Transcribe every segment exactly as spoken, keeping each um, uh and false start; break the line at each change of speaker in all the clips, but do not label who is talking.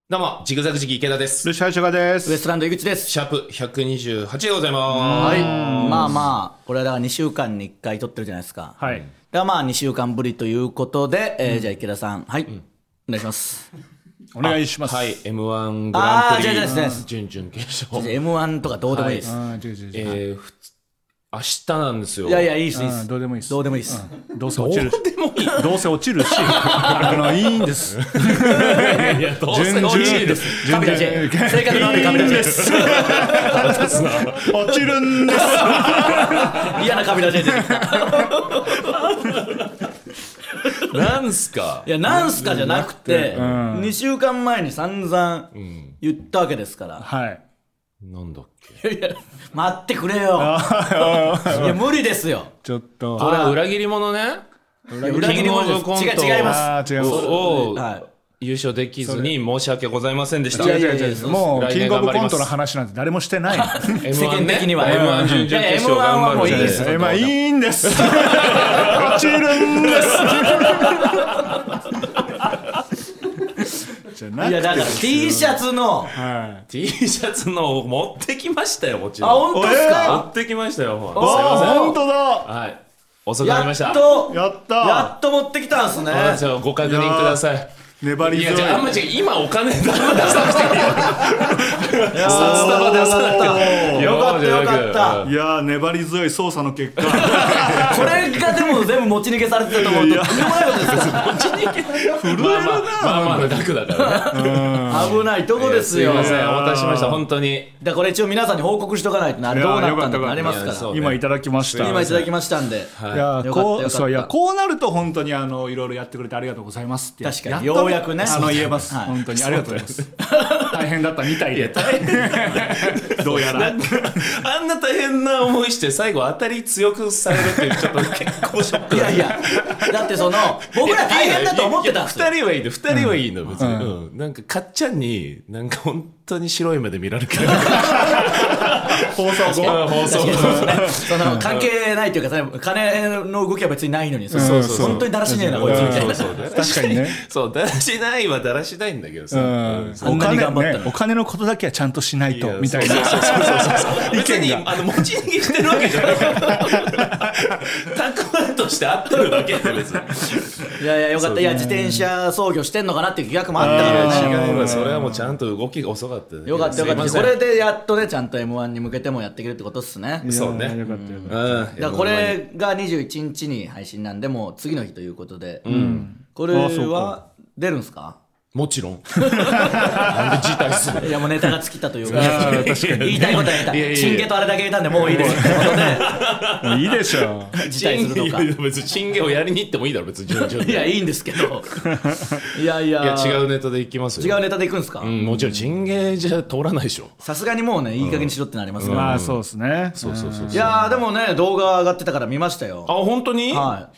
どうもジグザグジギ池田です。
ルシファーショガです。
ウエストランド井口です。
シャープひゃくにじゅうはちでございます。
はい。まあまあこれはだからにしゅうかんにいっかい撮ってるじゃないですか。
はい。
だからまあにしゅうかんぶりということで、えー、じゃあ池田さん、はい、うん、お願いします。
お願いします。
はい。エムワン グランプリ
準
々決勝。
エムワン とかどうでもいいです。
はい、えー、明日なんですよ。
いやいやいいですいいです。
どうでもいいです。
どうでもいいです。
どうせ落ちる。
どうでもいい。
どうせ落ちるし、あのいいんです。い
やいやどうせ落ちるです。
カビラジェ。正確な悪いカビラジェです。
落ちるんです。
嫌なカビラジェ出てきた。
なんすか。
いやなんすかじゃなくて、にしゅうかんまえに散々言ったわけですから。
はい。
なんだっ
け。いや待ってくれよ。いや無理ですよ。
ちょっと。
これは裏切り者ね。
裏切り者です。違う違います。
違います。
を優勝できずに申し訳ございませんでした。
いやいやいや
もうキングオブコントの話なんて誰もしてない。
世間的には
エムワン 準々決勝頑張る。
いや エムワン はもういいです。
まあいいんです。落ちるんです。
いやだから T シャツの、
はい、T シャツの持ってきましたよ。もちろん。
あ本当ですか。
持ってきましたよ。すいません。
本当だ。
はい。遅くなりました。
やっと
やった
やっと持ってきたんですね。
ご確認ください。
粘り強い。
いやじゃああんまり今お金出さなくていいよ。札束出さなくていいよ。
よかったよかった。
いや粘り強い捜査の結果。
これがでも全部持ち逃げされてたと思うととんでもないことですよ。持ち逃げ。
震えるな。
まあまあまあまあ楽だからね。
危ないとこですよ。
すいませんお待たせしました本当に。
だからこれ一応皆さんに報告しとかないとなどうなったんだとなりますから。
今いただきました。
今いただきましたんで。
いやこうそういやこうなると本当にあのいろいろやってくれてありがとうございますって。
確かにようやくね。
あの言えます。本当にありがとうございます。大変だったみたいで。どうやら。
あんな大変な思いして最後当たり強くされるっていうちょっと結構ショック。
いやいやだってその僕ら大変だと思ってたんですよ。
ふたりはいいのふたりはいいの別に。なんかかっちゃんになんか本当に白い目で見られるから。
放送後
放送後
その関係ないというか金の動きは別にないのに本当にだらしねえなこいつみたいな。
確かにね。
そうだらしないはだらしないんだけどさ。
お金ねお金のことだけはちゃんとしないとみたいな。
別にあの持ち逃げしてるわけじゃないから。蓄えとして合ってるだけで別に。
いやいやよかった。いや自転車操業してんのかなっていう疑惑もあったからね。
違うわそれはもうちゃんと動きが遅かった。
よかったよかった。これでやっとねちゃんと エムワン に向けてもやっていけるってことっすね。
そうね。
よかったよかった。
だからこれがにじゅういちにちに配信なんでもう次の日ということで、これは出るんすか？
もちろん。なんで辞退する？
いやもうネタが尽きたというか、言いたいことは言いたい。チンゲとあれだけ言ったんでもういいですってことで。
もういいでしょ。
辞退するのか。
別にチンゲをやりに行ってもいいだろ別に。
いやいいんですけど。いやいや。
いや違うネタで行きますよ。
違うネタで行くんですか？
もちろんチンゲじゃ通らないでしょ。
さすがにもうねいい加減にしろってなりますから。
まあそうですね。
そうそうそう。
いやでもね動画上がってたから見ましたよ。
あ本当に？
はい。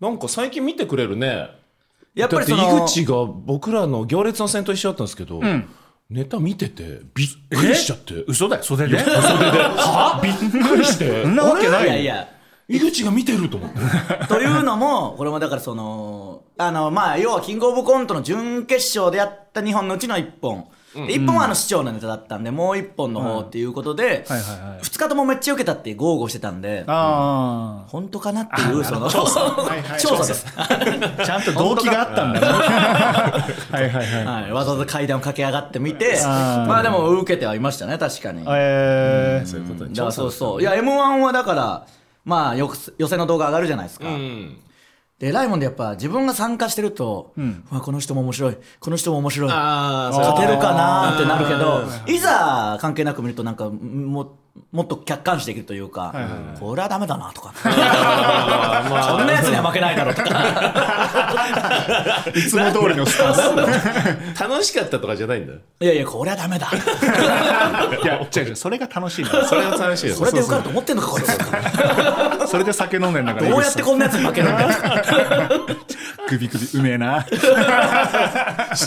なんか最近見てくれるね。
やっぱりその
だって井口が僕らの行列の戦闘一緒だったんですけど、うん、ネタ見ててびっくりしちゃって。
嘘だよ袖で？袖で
はびっくりして
そんなわけない。
いやいや
井口が見てると思って
というのもこれもだからそのあのまあ要はキングオブコントの準決勝でやったにほんのうちのいっぽんいっぽんはあの市長のネタだったんでもういっぽんの方っていうことでふつかともめっちゃ受けたって豪語してたんで本当かなっていうその調査です
ちゃんと動機があったんだねはいはいはい
わざわざ階段を駆け上がってみてまあでも受けてはいましたね確かに。
え
そういうこと
だからそうそういや エムワン はだからまあ予選の動画上がるじゃないですか。でライモンでやっぱ自分が参加してると、うん、この人も面白いこの人も面白い勝てるかなってなるけどいざ関係なく見るとなんかももっと客観視できるというか、はいはいはい、これはダメだなとかこんなやつには負けないだろうとか
いつも通りのスタン
ス楽しかったとかじゃないんだ。
いやいやこれはダメだ
いや違う違うそれが楽しいんだ。
それが楽しいよ。
それで受かると思ってんのかこいつ
それで酒飲んでんだから
どうやってこんなやつに負けるんだよ
首首うめえな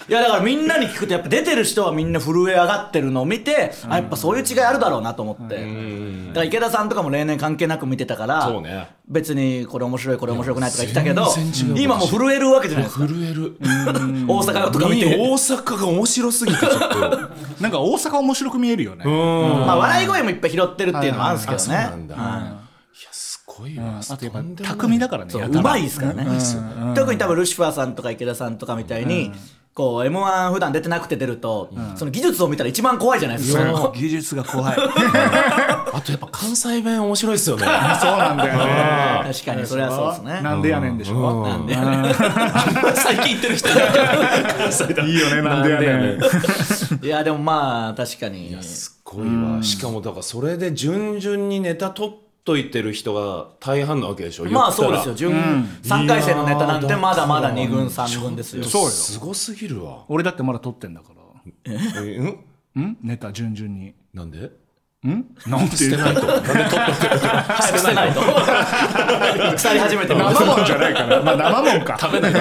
いやだからみんなに聞くとやっぱ出てる人はみんな震え上がってるのを見て、あやっぱそういう違いあるだろうなと思って、だから池田さんとかも例年関係なく見てたから、
そうね、
別にこれ面白いこれ面白くないとか言ってたけど、今もう震えるわけじゃないですか。
震える
大阪とか見て
大阪が面白すぎてちょっと
なんか大阪面白く見えるよね。
まあ笑い声もいっぱい拾ってるっていうのもあるんですけどね。
そうなんだ、いやすごいわ。
あとやっぱ巧みだからね。
うまいですからね。特に多分ルシファーさんとか池田さんとかみたいに、こう エムワン 普段出てなくて出ると、その技術を見たら一番怖いじゃないですか。
技術が怖い。
あとやっぱ関西弁面白いですよね。
そうなんだよね。
確かにそれはそうですね。
なんでやねんでしょ。
なんでやねん。
最近言ってる人関西だ。
いいよね、なんでやねん。
いやでもまあ確かに。
すごいわ。しかもだからそれで順々にネタ取ってと言ってる人が大半なわけでしょ。
まあそうですよ。順、うん、さんかい戦のネタなんてまだまだに軍さん軍ですよ。
そうよ。
すごすぎるわ。
俺だってまだ取ってんだから。
え
うんんネタ順々に。
なんで
んなんて
捨てないと。なんで取っとく
早く捨てないと。腐り始めてる。
生もんじゃないから。まあ生もんか。
食べないから。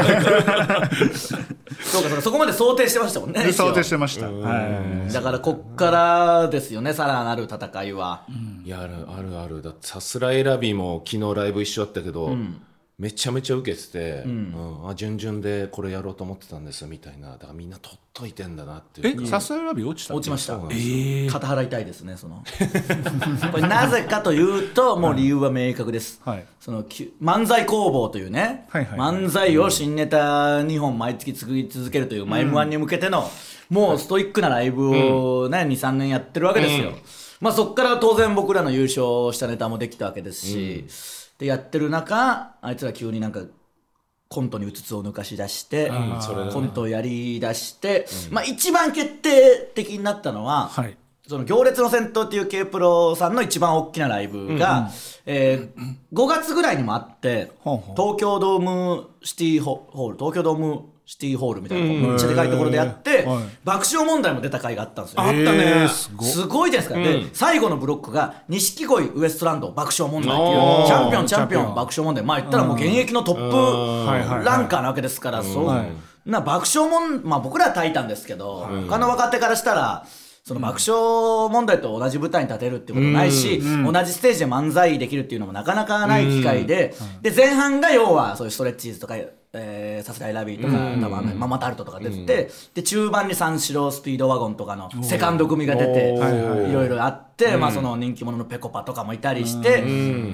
そうかそうか、そこまで想定してましたもんね。
想定してました。はい。
だからこっからですよね、さらなる戦いは。
いやあるあるある。だってさすらいラビも昨日ライブ一緒だったけど、めちゃめちゃ受けてて、あ順々でこれやろうと思ってたんですみたいな。だからみんな取っといてんだなっていう。
え、さすらいラビ落ちた？
落ちました。肩払いたいですね、その。これなぜかというと、もう理由は明確です。その漫才工房というね、漫才を新ネタにほん毎月作り続けるという、エムワンに向けてのもうストイックなライブをね、にさんねんやってるわけですよ。まあそっから当然僕らの優勝したネタもできたわけですし、でやってる中、あいつら急になんかコントにうつつを抜かし出して、コントをやり出して、まあ一番決定的になったのは、その行列の先頭っていう K プロさんの一番大きなライブが、うんうんえー、ごがつぐらいにもあって、うんうん、東京ドームシティホール東京ドームシティホールみたいな、うん、めっちゃでかいところでやって、うん、爆笑問題も出た回があったんですよ。
あったね。
すごい、すごいじゃないですか、うん、で最後のブロックが錦鯉ウエストランド爆笑問題っていうチャンピオンチャンピオン爆笑問題、まあ言ったらもう現役のトップランカーなわけですから、そう、はい、な爆笑問まあ僕らはタイタンですけど、うん、他の若手からしたらその爆笑問題と同じ舞台に立てるってことないし、うん、同じステージで漫才できるっていうのもなかなかない機会で、うん、で前半が要はそういうストレッチーズとか、えー、さすがいラビーとか、うん、多分ママタルトとか出てて、うん、で中盤に三四郎スピードワゴンとかのセカンド組が出ていろいろあって、うんまあ、その人気者のペコパとかもいたりして、うん、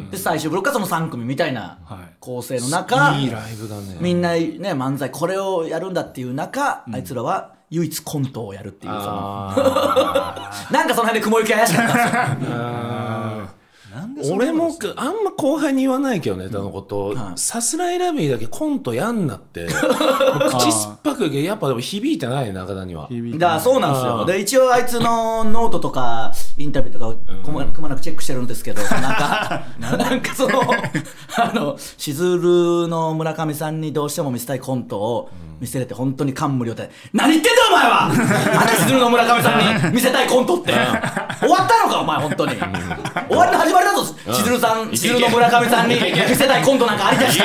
で最終ブロックはそのさん組みたいな構成の中、
いいライブだね。
みんな、ね、漫才これをやるんだっていう中、うん、あいつらは唯一コントをやるっていうそのなんかその辺で雲行き怪しかったんですよ。
なんで俺もあんま後輩に言わないけどネタのことさすらいラビーだけコントやんなって口酸っぱくやっぱでも響いてない中田には。
だからそうなんですよ。で一応あいつのノートとかインタビューとかくま、くまなくチェックしてるんですけど、なんかなんかそのあのしずるの村上さんにどうしても見せたいコントを見せれて本当に感無量で、何言ってんだお前はあれしずるの村上さんに見せたいコントって終わったのかお前本当に終わりの始まりだぞ。しずるさん、しずるの村上さんに見せたいコントなんかありだした。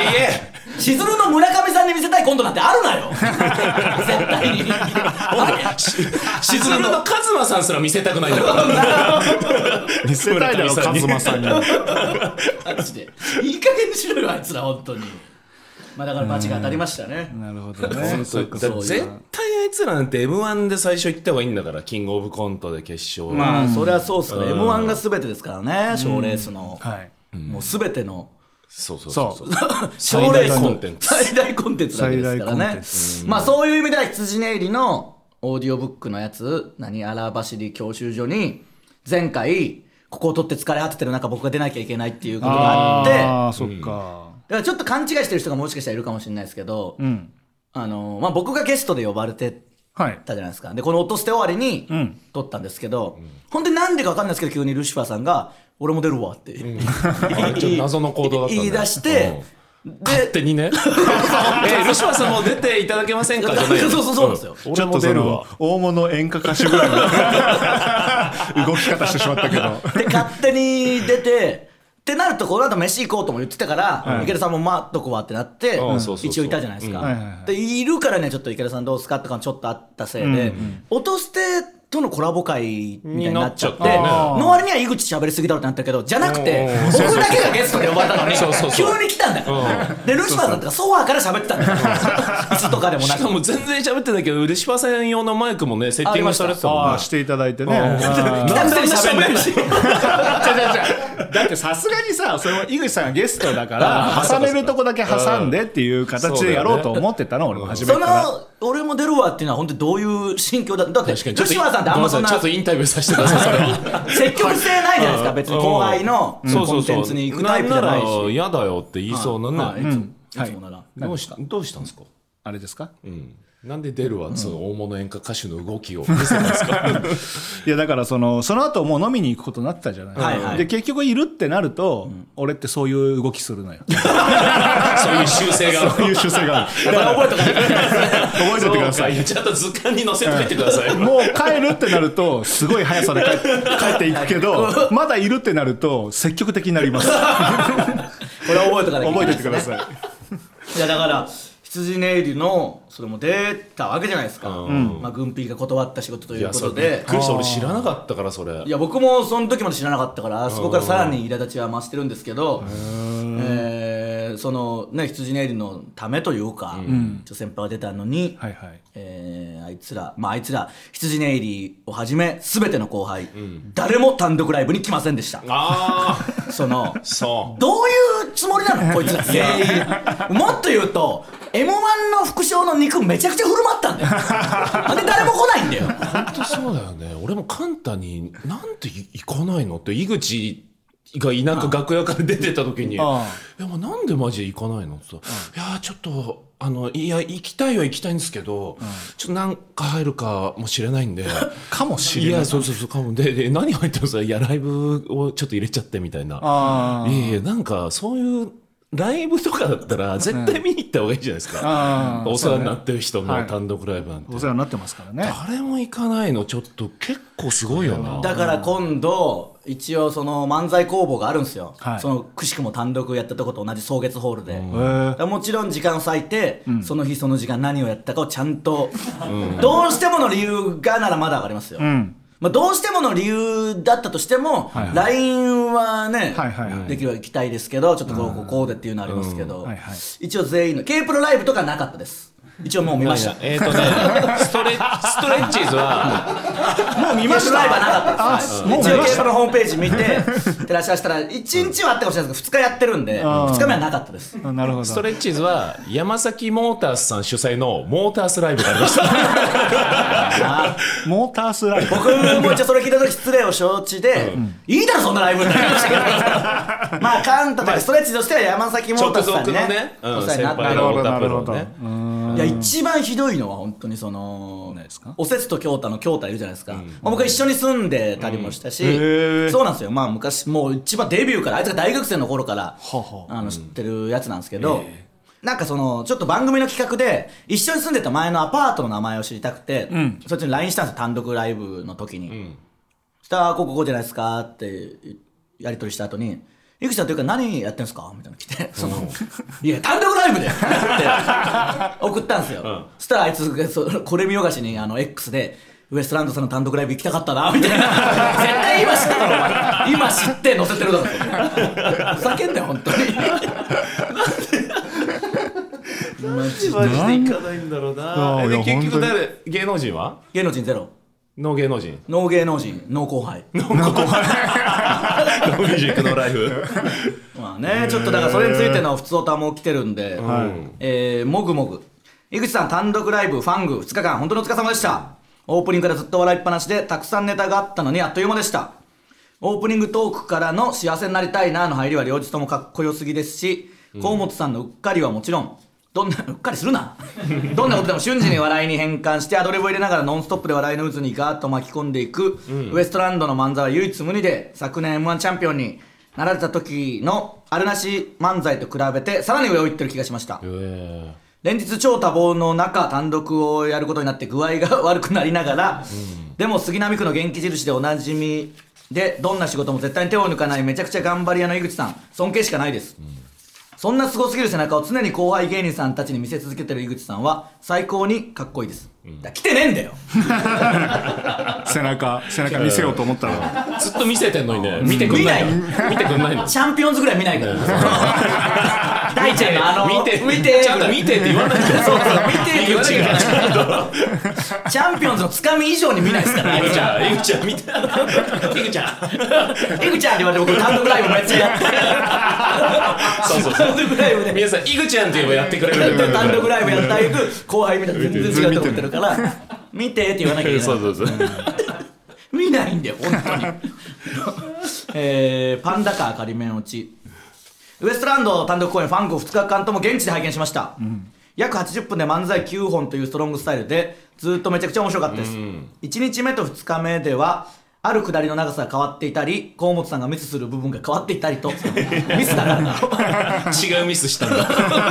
しずるの村上さんに見せたいコントなんてあるなよ絶対に
しずるのカズマさんすら見せたくないんだから
見せたいだろカズマさんにマ
ジでいい加減にしろよあいつら本当に。まあだからバチが当たりましたね。
なるほどね。
絶対あいつらなんて エムワン で最初行った方がいいんだから、キングオブコントで決勝。
まあそれはそうっすから、エムワン が全てですからね、賞レースの、もう全ての
そうそうそう
賞レースの最大コンテンツなわけですからね。まあそういう意味では羊ネイリのオーディオブックのやつ、何荒走り教習所に前回ここを取って疲れ果ててる中僕が出なきゃいけないっていうことがあって、
ああそっか。
だからちょっと勘違いしてる人がもしかしたらいるかもしれないですけど、うん、あのまあ、僕がゲストで呼ばれてたじゃないですか、はい、でこの音捨て終わりに撮ったんですけど、うん、本当になんでか分かんないですけど急にルシファーさんが俺も出るわって、うん、
謎の行動だった、ね、
言い出して、
うん、で勝手にねえルシファーさんも出ていただけませんかじゃない
そうそうそうなんですよ、
うん、俺も出るわ大物演歌歌手ぐらいの動き方してしまったけど
で勝手に出てってなるとこの後飯行こうとも言ってたから、はい、池田さんも待っとこわってなって、うん、一応いたじゃないですか、うん、でいるからねちょっと池田さんどうすかとかちょっとあったせいで、うんうん、音捨てとのコラボ会みたいになっちゃって、ね、の割には井口喋りすぎだろってなったけどじゃなくて僕だけがゲストで呼ばれたのに急に来たんだからでルシファーさんとかソファーから喋ってたんだから椅子とかでもなくしかも全然喋ってないけどルシファー専用のマイクもねセッティングされてたもんね
していただいてねなんで喋んないしだってさすがにさそれも井口さんがゲストだから挟めるとこだけ挟んでっていう形でやろうと思ってたの俺も初めから。
その俺も出るわっていうのは本当にどういう心境だだってルシファーさんってあんまそんな
ちょっとインタビューさせてくださいそれは
積極性ないじゃないですか別に後輩のコンテンツに行くタイプじゃないし
なんなら嫌だよって言いそうなね、はいはい、い
つもなら
どうしたどうしたんですか
あれですか、
うんなんで出るわ、うん、その大物演歌歌手の動きを見せますか
いやだからそのその後もう飲みに行くことになってたじゃない、はいはい、で結局いるってなると、うん、俺ってそういう動きするのよ
そういう習性がある
そういう習性がある
だから覚えておかないと
覚えておいてください
ちゃんと図鑑に載せておいてください、
うん、もう帰るってなるとすごい速さで帰っていくけどまだいるってなると積極的になりますこ
れは覚えておかないといけないですね
覚えておいてください
いやだから羊ネイルのそれも出たわけじゃないですか、うんまあ、軍ピーが断った仕事ということで
びっくりした俺知らなかったからそれ
いや僕もその時まで知らなかったからそこからさらに苛立ちは増してるんですけど、えー、そのね羊ネイルのためというか、うん、先輩が出たのに、はいはいえー、あいつらまああいつら羊ネイルをはじめ全ての後輩、うん、誰も単独ライブに来ませんでしたあそのそうどういうつもりなのこいつら全員もっと言うとエムワン の副賞の肉めちゃくちゃ振る舞ったんだよなんで誰も来ないんだよ
本当そうだよね俺もカンタになんて行かないのって井口がなんか楽屋から出てた時にいやなんでマジで行かないのって言ったらいやちょっとあのいや行きたいは行きたいんですけど、うん、ちょっとなんか入るかもしれないんで
かもしれない
いやそうそうそうかもでで何入ってるんですかいやライブをちょっと入れちゃってみたいないやいやなんかそういうライブとかだったら絶対見に行った方がいいじゃないですか、うん、お世話になってる人の単独ライブなんて、
はい、お世話になってますからね
誰も行かないのちょっと結構すごいよな
だから今度一応その漫才工房があるんですよ、はい、そのくしくも単独やったとこと同じ草月ホールで、うん、もちろん時間を割いて、うん、その日その時間何をやったかをちゃんと、うん、どうしてもの理由がならまだ上がりますよ、うんまあ、どうしてもの理由だったとしても、はいはい、ライン はね、はいはいはい、できれば行きたいですけどちょっとこうこうこうでっていうのありますけど、はいはい、一応全員の K プロライブとかなかったです一応もう見ました
えっ、ー、とねストレストレッチーズは
もう見ましたライブはなかったです、はい、一応 K プロのホームページ見て照らし合わせたらいちにちはあったかもしれないですけどふつかやってるんでふつかめはなかったです
なるほど
ストレッチーズは山崎モータースさん主催のモータースライブがありました
モータースライブ
僕も一応それ聞いた時失礼を承知で、うん、いいだろそんなライブになりましたけどまあカンタとかストレッチとしては山崎モータースさんにね
ね、うん、お世話になったの
なるほどね
いや一番ひどいのは本当にそのおせつと京太の京太いるじゃないですか、うんまあ、僕は一緒に住んでたりもしたし、うん、そうなんですよまあ昔もう一番デビューからあいつが大学生の頃からあの知ってるやつなんですけど、なんかそのちょっと番組の企画で一緒に住んでた前のアパートの名前を知りたくて、うん、そっちに ライン したんですよ単独ライブの時に、うん、そしたらここここじゃないですかってやり取りした後に井口さんというか何やってんすかみたいなの来てそのいや単独ライブでって送ったんですよ、うん、そしたらあいつそこれ見よがしにあの X でウエストランドさんの単独ライブ行きたかったなみたいな絶対今知ってるのお前今知って載せてるだろふざけんなよ本当に
マジで行かないんだろうなで結局誰芸能人は
芸能人ゼロ
ノー芸能人
ノー芸能人ノー後輩
ノー後輩ノーミュージックノーライフ
まあねちょっとだからそれについての普通オタも来てるんで、うんえー、もぐもぐ井口さん単独ライブファングふつかかん本当にお疲れ様でしたオープニングからずっと笑いっぱなしでたくさんネタがあったのにあっという間でしたオープニングトークからの幸せになりたいなの入りは両日ともかっこよすぎですし、うん、河本さんのうっかりはもちろんどんなうっかりするなどんなことでも瞬時に笑いに変換してアドリブを入れながらノンストップで笑いの渦にガーッと巻き込んでいく、うん、ウエストランドの漫才は唯一無二で昨年 エムワン チャンピオンになられた時のあるなし漫才と比べてさらに上を行ってる気がしました、えー、連日超多忙の中単独をやることになって具合が悪くなりながら、うん、でも杉並区の元気印でおなじみでどんな仕事も絶対に手を抜かないめちゃくちゃ頑張り屋の井口さん、尊敬しかないです、うん、そんなすごすぎる背中を常に後輩芸人さんたちに見せ続けてる井口さんは最高にかっこいいです、うん、だ来てねえんだよ
背中背中見せようと思ったら
ずっと見せてんのにね、見てくんないの見てくんないの
チャンピオンズぐらい見ないから大ちゃんのあの
見て見てちゃんと見てって言わないから
そうそう見てって言わなきゃいけないチャンピオンズのつかみ以上に見ないですから
井口ちゃん井口ちゃん見て井口ちゃん
井口ちゃんって言われて僕単独ライブめっちゃやって
そうそうそう
単独ライブで
皆さん井口ちゃんって言えばやってくれる
単独ライブやったあげく後輩みたいな全然違うと思ってるから見てって言わなきゃいけない
そうそうそう
見ないんだよ本当にえー、パンダカー仮面落ちウエストランド単独公演ファンクふつかかんとも現地で拝見しました、うん、約はちじゅっぷんで漫才きゅうほんというストロングスタイルでずっとめちゃくちゃ面白かったです、うん、いちにちめとふつかめではあるくだりの長さが変わっていたり河本さんがミスする部分が変わっていたりとミスだからな
違うミスしたんだ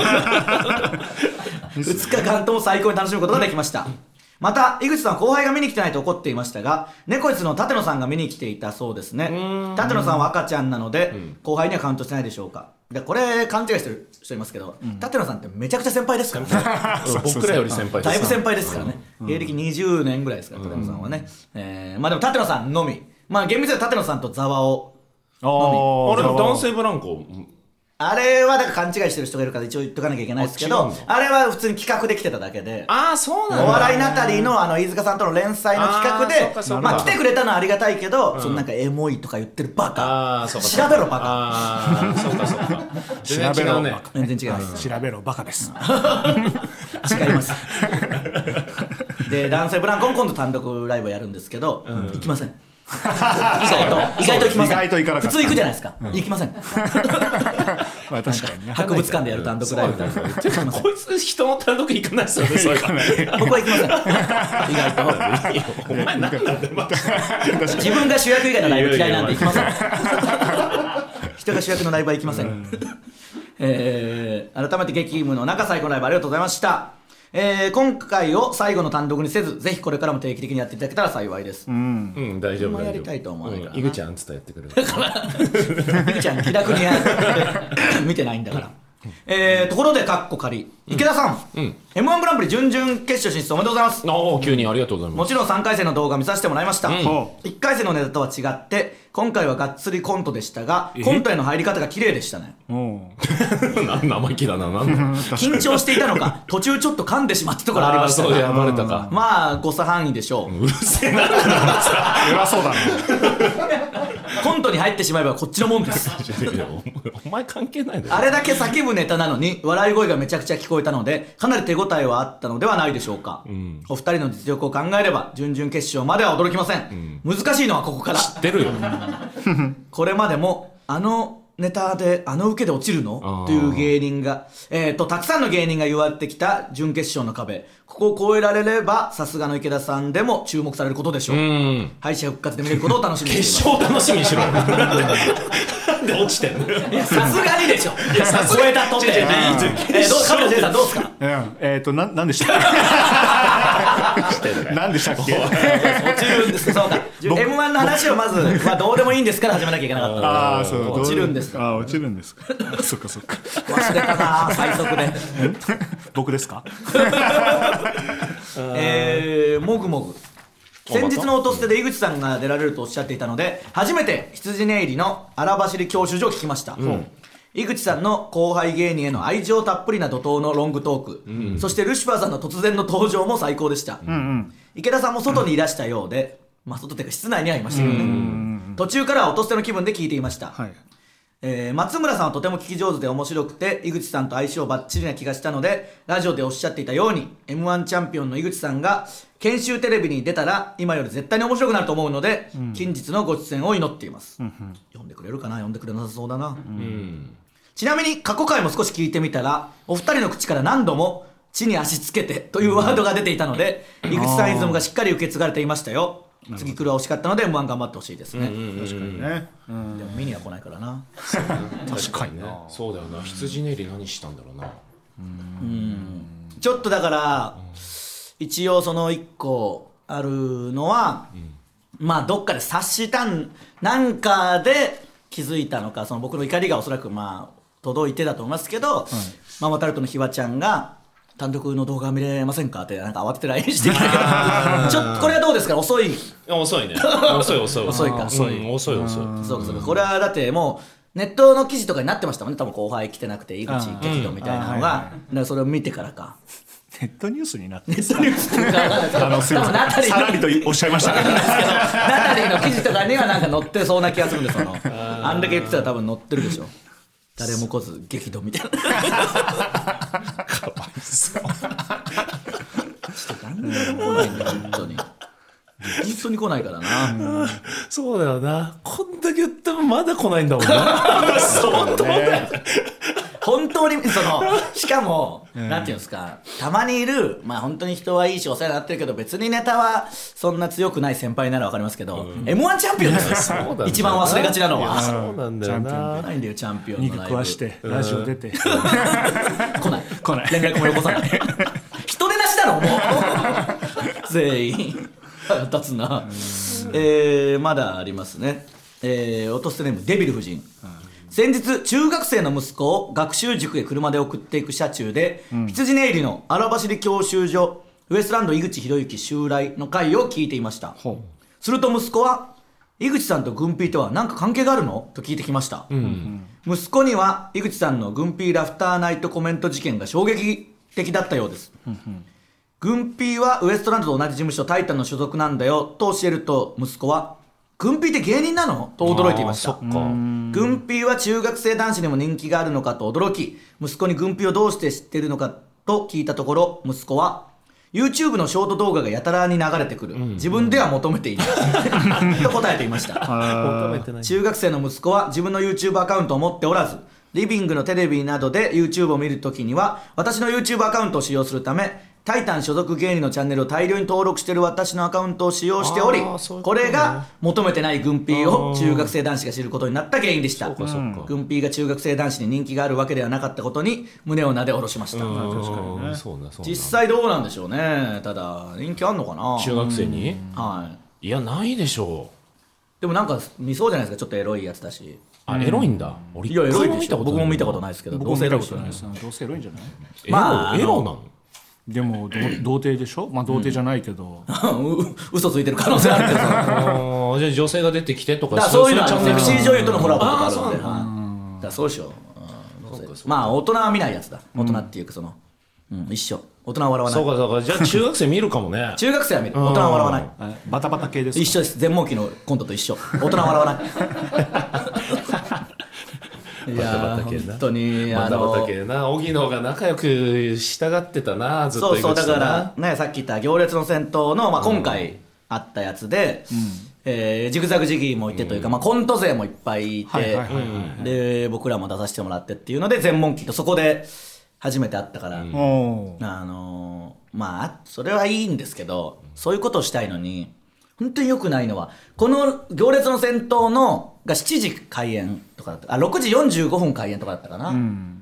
ふつかかんとも最高に楽しむことができました。また井口さんは後輩が見に来てないと怒っていましたが猫いつの舘野さんが見に来ていたそうですね。舘野さんは赤ちゃんなので、うん、後輩にはカウントしてないでしょうか。でこれ勘違いしてる人いますけど、うん、舘野さんってめちゃくちゃ先輩ですからね
僕らより先輩です。
だいぶ先輩ですからね、うん、芸歴にじゅうねんぐらいですから舘野さんはね、うんえー、まあでも舘野さんのみまあ厳密には舘野さんとざわお
のみあれも男性ブランコ
あれはだから勘違いしてる人がいるから一応言っとかなきゃいけないですけど あ, あれは普通に企画できてただけで
ああそうなんだ
お笑いナタリー の, あの飯塚さんとの連載の企画でまあ来てくれたのはありがたいけど、うん、そのなんかエモいとか言ってるバカあそうか調べろバカ
あそうかそうか全然違うね
全然違います、
うん、調べろバカです
違いますで男性ブランコも今度単独ライブをやるんですけど、うん、行きません意外と意外と行きません。
意外と行かなかった。
普通行くじゃないですか。うん、行きません。
まあ確かにね。
博物館でやる単独ライブだと
こいつ人の単独行かないですよね。そういう
の。僕は行きません。意外と。お前何なんだよ。自分が主役以外のライブ嫌いなんで行きません。人が主役のライブは行きません。うん、えー、改めて激務の中最後のライブありがとうございました。えー、今回を最後の単独にせずぜひこれからも定期的にやっていただけたら幸いです。
うん、うん、大丈夫大丈夫。
やりたいと思わないからな。
井口あんつったらやってくれる。
井口あん気楽にや見てないんだから。えー、ところでカッコ仮池田さん、うんうん、エムワン グランプリ準々決勝進出おめでとうございます。
お急にありがとうございます。
もちろんさんかい戦の動画見させてもらいました、うん、いっかい戦のネタとは違って今回はがっつりコントでしたがコントへの入り方が綺麗でしたね。
生意気だななん
緊張していたのか途中ちょっと噛んでしまったところありましたが
そうやバレたか。
まあ誤差範囲でしょう。
うるせえな
偉そうだな
コントに入ってしまえばこっちのもんです
お前関係ないだろ。
あれだけ叫ぶネタなのに笑い声がめちゃくちゃ聞こえたのでかなり手応えはあったのではないでしょうか、うん、お二人の実力を考えれば準々決勝までは驚きません、うん、難しいのはここから。
知ってるよ
これまでもあのネタであの受けで落ちるのという芸人が、えー、とたくさんの芸人が言われてきた準決勝の壁ここを越えられればさすがの池田さんでも注目されることでしょう。うん敗者復活で見れることを楽しみにしています。
決勝楽しみにしろなんで落ちてんの。
さすがにでしょ超えたとってカメラジェイさんどうですか。
えっとな何でしたっけ何でしたっけ
落ちるんですか。そうか エムワン の話をまずはどうでもいいんですから始めなきゃいけなかった
ああそう
落ちるんです
あ落ちるんですかそっかそっか
忘れたな最速で
僕ですか
えー、もぐもぐ先日の音捨てで井口さんが出られるとおっしゃっていたので初めて羊ネイリの荒走り教習所を聞きました、うん、井口さんの後輩芸人への愛情たっぷりな怒涛のロングトーク、うん、そしてルシファーさんの突然の登場も最高でした、うんうん、池田さんも外にいらしたようで、うん、まあ外というか室内にはいましたけどね、うん、途中からは音捨ての気分で聞いていました、はいえー、松村さんはとても聞き上手で面白くて井口さんと相性バッチリな気がしたのでラジオでおっしゃっていたように エムワン チャンピオンの井口さんが研修テレビに出たら今より絶対に面白くなると思うので、うん、近日のご出演を祈っています、うんうん、呼んでくれるかな呼んでくれなさそうだな、うん、ちなみに過去回も少し聞いてみたらお二人の口から何度も地に足つけてというワードが出ていたので、うん、井口さんイズムがしっかり受け継がれていましたよ。次来るは惜しかったので エムワン 頑張ってほしいですね。
確かにね、
うん、でも見には来ないからな
確かにね
そうだよな羊ネイリ何したんだろうな
うんちょっとだから、うん、一応そのいっこあるのは、 まあどっかで察したんなんかで気づいたのか、その僕の怒りがおそらくまあ届いてだと思いますけど、うん、ママタルトのひわちゃんが単独の動画見れませんかってなんか慌てて ライン してきたけどちょっとこれはどうですか、遅い
遅いね遅い遅い
遅いか
遅い、うん、遅い遅い
そうかそうか、これはだってもうネットの記事とかになってましたもんね、多分後輩来てなくて井口激怒みたいなのが、うん、だからそれを見てからか
ネットニュースになって
ネットニュースとかあのすいません
さらりとおっしゃいましたけどナ
タリーの記事とかにはなんか載ってそうな気がするんで、そのあんだけ言ってたら多分載ってるでしょ、誰も来ず激怒みたいなかわいそうちょっと何にも来ないんだよ本当に本当に来ないからな、うん、
そうだよな、こんだけ言ってもまだ来ないんだもんな相当だよ
本当にそのしかも、うん、なんていうんですか、たまにいるまあ本当に人はいいしお世話になってるけど別にネタはそんな強くない先輩なら分かりますけど、うん、エムワン チャンピオンですよ一番忘れがちなのは。
そうなんだよな、
ないんだよチャンピオンのライブ
肉食わしてラジオ出て、うん、
来ない来ない連絡もよこさない人手なしだろもう全員立つな、えー、まだありますね、えー、落とすネームデビル夫人、うん、先日中学生の息子を学習塾へ車で送っていく車中で、うん、羊ネイリの荒走り教習所ウエストランド井口博之襲来の回を聞いていました。すると息子は井口さんとグンピーとは何か関係があるのと聞いてきました、うんうん、息子には井口さんのグンピーラフターナイトコメント事件が衝撃的だったようです、うんうんグンピーはウエストランドと同じ事務所タイタンの所属なんだよと教えると息子はグンピーって芸人なのと驚いていました。グンピーは中学生男子にも人気があるのかと驚き息子にグンピーをどうして知っているのかと聞いたところ息子は YouTube のショート動画がやたらに流れてくる、うん、自分では求めていないと答えていました求めてない。中学生の息子は自分の YouTube アカウントを持っておらずリビングのテレビなどで YouTube を見るときには私の YouTube アカウントを使用するためタイタン所属芸人のチャンネルを大量に登録している私のアカウントを使用しており、こ, ね、これが求めてないグンピーを中学生男子が知ることになった原因でした。グンピーが中学生男子に人気があるわけではなかったことに胸をなで下ろしました。確かにね、そうだそうだ。実際どうなんでしょうね。ただ人気あんのかな
中学生に、
はい、
いやないでしょ
う。でもなんか見そうじゃないですか、ちょっとエロいやつだし。
あ、エロいんだ。俺
いやエロいでしょ。僕も見たことないですけど、どうせエロいじゃないですか。
どうせエロいんじゃない。
まあ
エロなの。
でも童貞でしょ。まあ童貞じゃないけど、
うん、嘘ついてる可能性あるけど
あじゃあ女性が出てきてとか
そういうのはセクシー女優とのコラボとかあるので、だからそうでしょう。まあ大人は見ないやつだ。大人っていうかその、うん、一緒。大人は笑わない。
そうかそうか。じゃあ中学生見るかもね
中学生は見る。大人は笑わない。
バタバタ系ですか。
一緒です。全問記のコントと一緒。大人は笑わないいやー本当に
バタバタ系な。荻野が仲良く従ってたなずっと。
そうそうだからね、さっき言った行列の先頭の、まあ、今回あったやつで、うんえー、ジグザグジギーもいてというか、うんまあ、コント勢もいっぱいいてで僕らも出させてもらってっていうので全問記とそこで初めて会ったから、うん、あのー、まあそれはいいんですけどそういうことをしたいのに本当に良くないのはこの行列の先頭のがしちじ開演とかだったあろくじよんじゅうごふん開演とかだったかな、うん、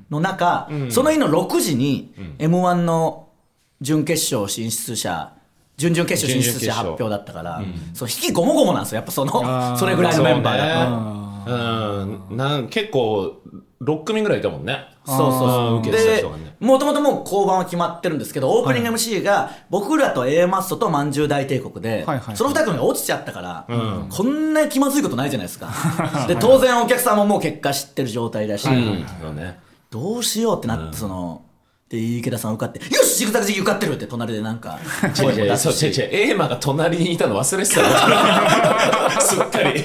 の中、うん、その日のろくじに エムワン の準決勝進出者準々決勝進出者発表だったから、うん、そう引きゴモゴモなんですよやっぱそのそれぐらいのメンバーだと、
うん、なん結構ろっくみぐらいいたもんね。
そうそうそうでもともともう降板は決まってるんですけどオープニング エムシー が僕らと A マッソとまんじゅう大帝国で、はいはいはい、そのふた組が落ちちゃったから、うん、こんな気まずいことないじゃないですかで当然お客さんももう結果知ってる状態だし、うんそうね、どうしようってなって、うん、そので池田さん受かってよしジグザグジギー受かってるって隣でなんか
声も出すし違う違うエーマが隣にいたの忘れてたすっかり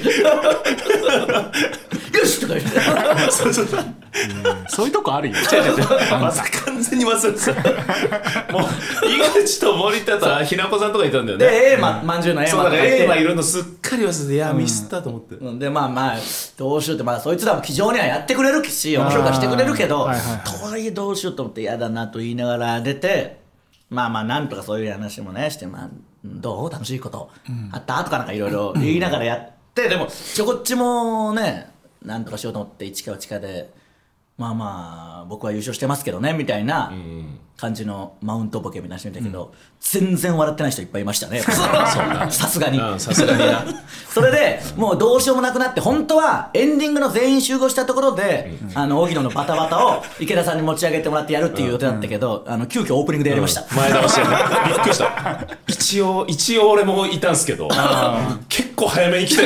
よしとか言って
そうそうそう、うん、そういうとこあるよ
また完全に忘れてたもう井口と森田とひなこさんとかいたんだよね
で A ままんじゅうの A マが
いて A マいるのすっかり忘れていやミスったと思って、
うん、でまあまあどうしようってまあそいつらも気丈にはやってくれるし面白くしてくれるけど、はいはいはい、とはいえどうしようと思って嫌だなと言いながら出てまあまあなんとかそういう話もねしてまあどう楽しいこと、うん、あったとかなんかいろいろ言いながらやって、うん、でもちょこっちもねなんとかしようと思って一か八かでまあまあ僕は優勝してますけどねみたいな感じのマウントボケみたいな人いたけど、うん、全然笑ってない人いっぱいいましたねさすがに
さすがにな
それでもうどうしようもなくなって、本当はエンディングの全員集合したところで、うん、あの荻野のバタバタを池田さんに持ち上げてもらってやるっていう予定だったけど、うん、あの急遽オープニングでやりました、
うん、前倒しやねびっくりした一応一応俺もいたんすけど結構早めに来てる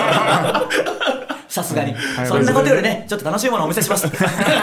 さすがに、そんなことよりねちょっと楽しいものをお見せします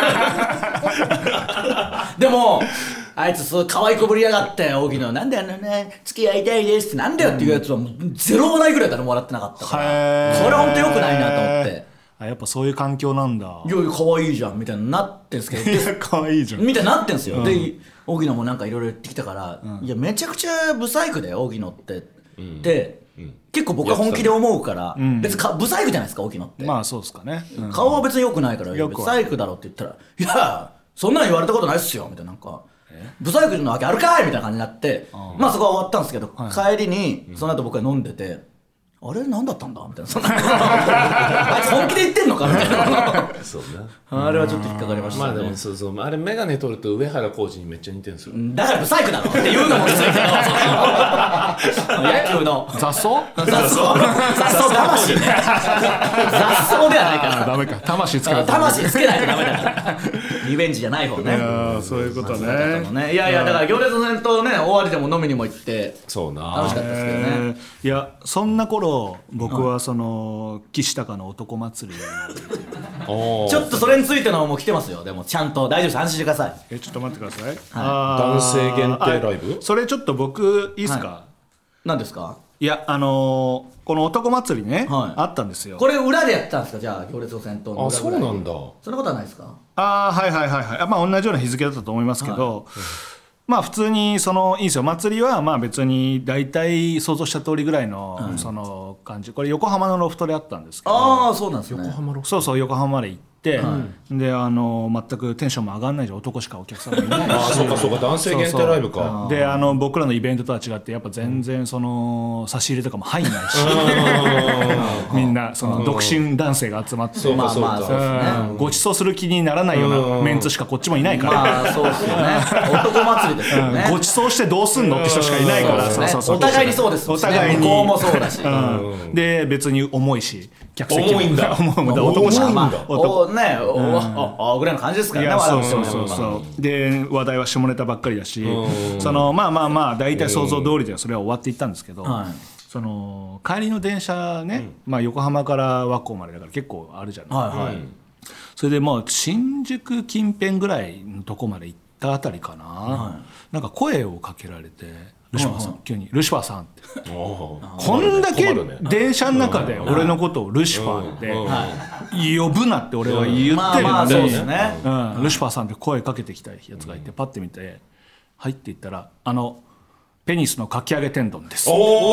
でもあいつそう可愛いこぶりやがって荻野なんであのね付き合いたいですってなんだよっていうやつはもうゼロ笑いぐらい誰も笑ってなかったから、これは本当良くないなと思って、
あやっぱそういう環境なんだ。
いやいや可愛いじゃんみたいになってんすけど、
いや可愛いじゃん
みたいになってんすよ、うん、で荻野もなんかいろいろ言ってきたから、うん、いやめちゃくちゃブサイクだよ荻野って、うん、で、うん、結構僕は本気で思うから、うん、別にかブサイクじゃないですか荻野って。
まあそうですかね、うん、
顔は別に良くないからブサイクだろって言ったら、いやそんなの言われたことないっすよみたいな、なんかブサイクのわけあるかいみたいな感じになって、まあそこは終わったんですけど、はい、帰りにその後僕が飲んでて、あれ何だったんだみたいな、そんなあいつ本気で言ってんのかみたいな
そうね、
あれはちょっと引っかかりましたね。
まあでもそうそう、あれメガネ取ると上原浩二にめっちゃ似てるんですよ。
だからブサイクだろって言うのもブサイクだろ野球の
雑草
雑草雑草魂ね雑草ではないから
ダメか、魂つけないと
魂つけないとダメだからリベンジじゃない方ね。
いやそういうことね、
ね、いやいやだから行列の戦闘ね終わりでも飲みにも行って
そうな
楽しかったですけどね。
いやそんな頃僕はその岸高の男祭り
ちょっとそれについてのも来てますよ。でもちゃんと大丈夫です、安心してください。
えちょっと待ってください、はい、
男性限定ライブ。
それちょっと僕いいですか、はい、
何ですか。
いやあのー、この男祭りね、はい、あったんですよ。
これ裏でやってたんですか。じゃあ行列の戦闘の裏。
あそうなんだ。
そんなことはないですか。
あはいはいはいはい、まあ同じような日付だったと思いますけど、はい、まあ普通にそのいいですよ、祭りはまあ別に大体想像した通りぐらいのその感じ、これ横浜のロフトであったんですけど。
ああそうなんですね。
横浜ロフト。
そうそう横浜まで行って、はい、であの全くテンションも上がらないじゃん、男しかお客さんがいないし。
ああそうかそうか、男性限定ライブか。そうそう
であの僕らのイベントとは違ってやっぱ全然その差し入れとかも入んないしみんなその独身男性が集まって、
まあまあそうですね、
ご馳走する気にならないようなメンツしかこっちもいないから、
まあそうですよね男祭りですよね、
ご馳走してどうすんのって人しかいないから、
そうそうそう、お互いにそうです、
お互いに
向こうもそうだし、
うん、で別に重いし客席も
重いんだ
重いんだ男しか、
まあ、おねお、うん、あぐらいの感じですからね。
そうそうそうそうで話題は下ネタばっかりだし、そのまあまあまあ大体想像通りではそれは終わっていったんですけど、はい、その帰りの電車ね、うんまあ、横浜から和光までだから結構あるじゃない、はいはい、それでもう新宿近辺ぐらいのとこまで行ったあたりかな、はい、なんか声をかけられて、ルシファーさん、急にルシファーさんってこんだけ電車の中で俺のことをルシファーって呼ぶなって俺は言ってるので、ルシファーさんって声かけてきたやつがいて、パッて見て入っていったら、あのペニスのかき揚げ天丼です。お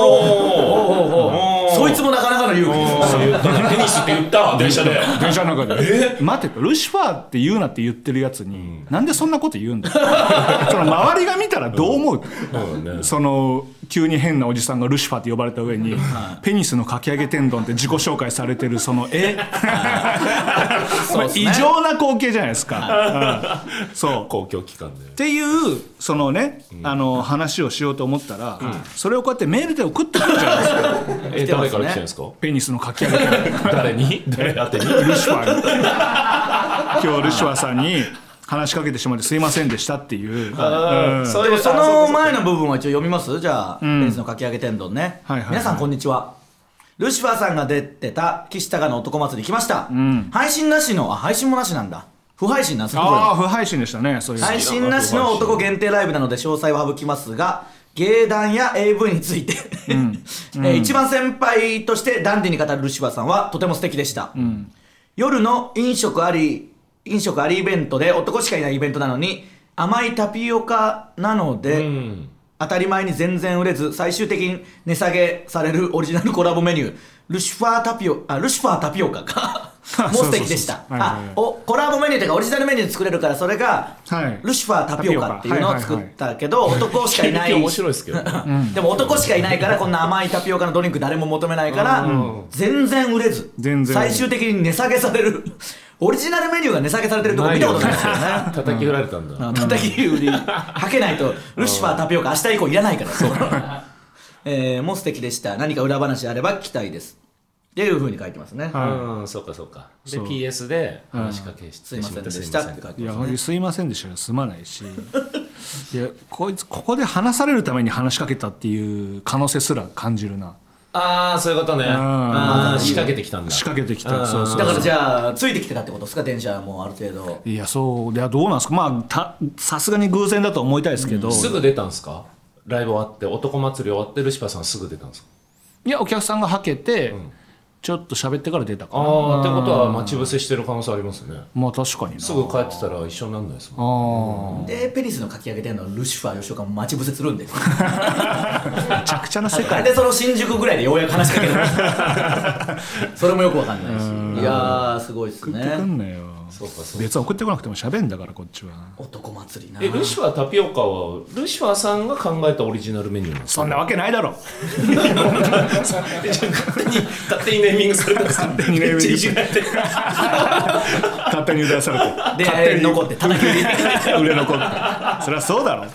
おそいつもなかなかの勇気。
ペニスって言った電車で
電車の中で、え待ってルシファーって言うなって言ってるやつに、うん、なんでそんなこと言うんだその周りが見たらどう思う、うんうんね、その急に変なおじさんがルシファーって呼ばれた上に、うん、ペニスのかき揚げ天丼って自己紹介されてるそのえまあ、異常な光景じゃないですか、うん、そう
公共機関で
っていうそのね、うん、あの話をしようと思ったら、うん、それをこうやってメールで送ってくるじゃないですか
え誰から来てるんですか。
ペニスのかき揚げ天丼
誰に誰宛てに
ルシファーに今日ルシファーさんに話しかけてしまってすいませんでしたっていう、
あ、うん、そ, でもその前の部分は一応読みますじゃあ、うん、ペニスのかき揚げ天丼ね、はいはいはい、皆さんこんにちは。ルシファーさんが出てた岸高の男祭り来ました、うん、配信なしのあ配信もなしなんだ不配信なんですか。
ああ不配信でしたね。そういう
配信なしの男限定ライブなので詳細は省きますが、芸談や エーブイ について、うんうん、えー、一番先輩としてダンディに語るルシファーさんはとても素敵でした、うん、夜の飲食あり飲食ありイベントで男しかいないイベントなのに甘いタピオカなので、うん、当たり前に全然売れず最終的に値下げされるオリジナルコラボメニュールシファータピオあルシファータピオカがもう素敵でした。コラボメニューというかオリジナルメニュー作れるからそれが、はい、ルシファータピオカっていうのを作ったけど、男しかいない
面白いですけど、
でも男しかいないからこんな甘いタピオカのドリンク誰も求めないから、うん、全然売れず最終的に値下げされるオリジナルメニューが値下げされてるとこ見たことないですよね。
叩き売られたんだ、
うん、叩き売りはけないとルシファータピオカ明日以降いらないからそうえー、もう素敵でした。何か裏話あれば聞きたいですっていう風に書いてますね。
うん、そうかそうか。で ピーエス で話しかけして、
すいませんでしたって書いてますね。
いやすいませんでしたらすまないしいやこいつここで話されるために話しかけたっていう可能性すら感じるな。
ああそういうことね。ああ仕掛けてきたんだ。
仕掛けてきた。そうそう。
だからじゃあついてきてたってことですか、電車もある程度。
いやそういやどうなんですか。まあたさすがに偶然だと思いたいですけど、うん、
すぐ出たんですか。ライブ終わって男祭り終わってルシファーさんすぐ出たんですか。
いやお客さんがはけて、うん、ちょっと喋ってから出たかな。
ああってことは待ち伏せしてる可能性ありますね。
まあ確かにな。
すぐ帰ってたら一緒にならないですもん。
あでペニスの書き上げてるのルシファー吉岡も待ち伏せするんでめ
ちゃくちゃな世界
でその新宿ぐらいでようやく話しかけるそれもよくわかんないし。いやーすごいっすね。
送ってくんなよ。
そうかそうか。
別に送ってこなくても喋んだからこっちは。
男祭りな。
えルシファータピオカはルシファーさんが考えたオリジナルメニューなんですか。
そんなわけないだろ
勝手に勝手にネーミングされたんですか。勝手にネーミングいじられて
勝手に出されて
で残って叩き売り
売れ残ってそりゃそうだろ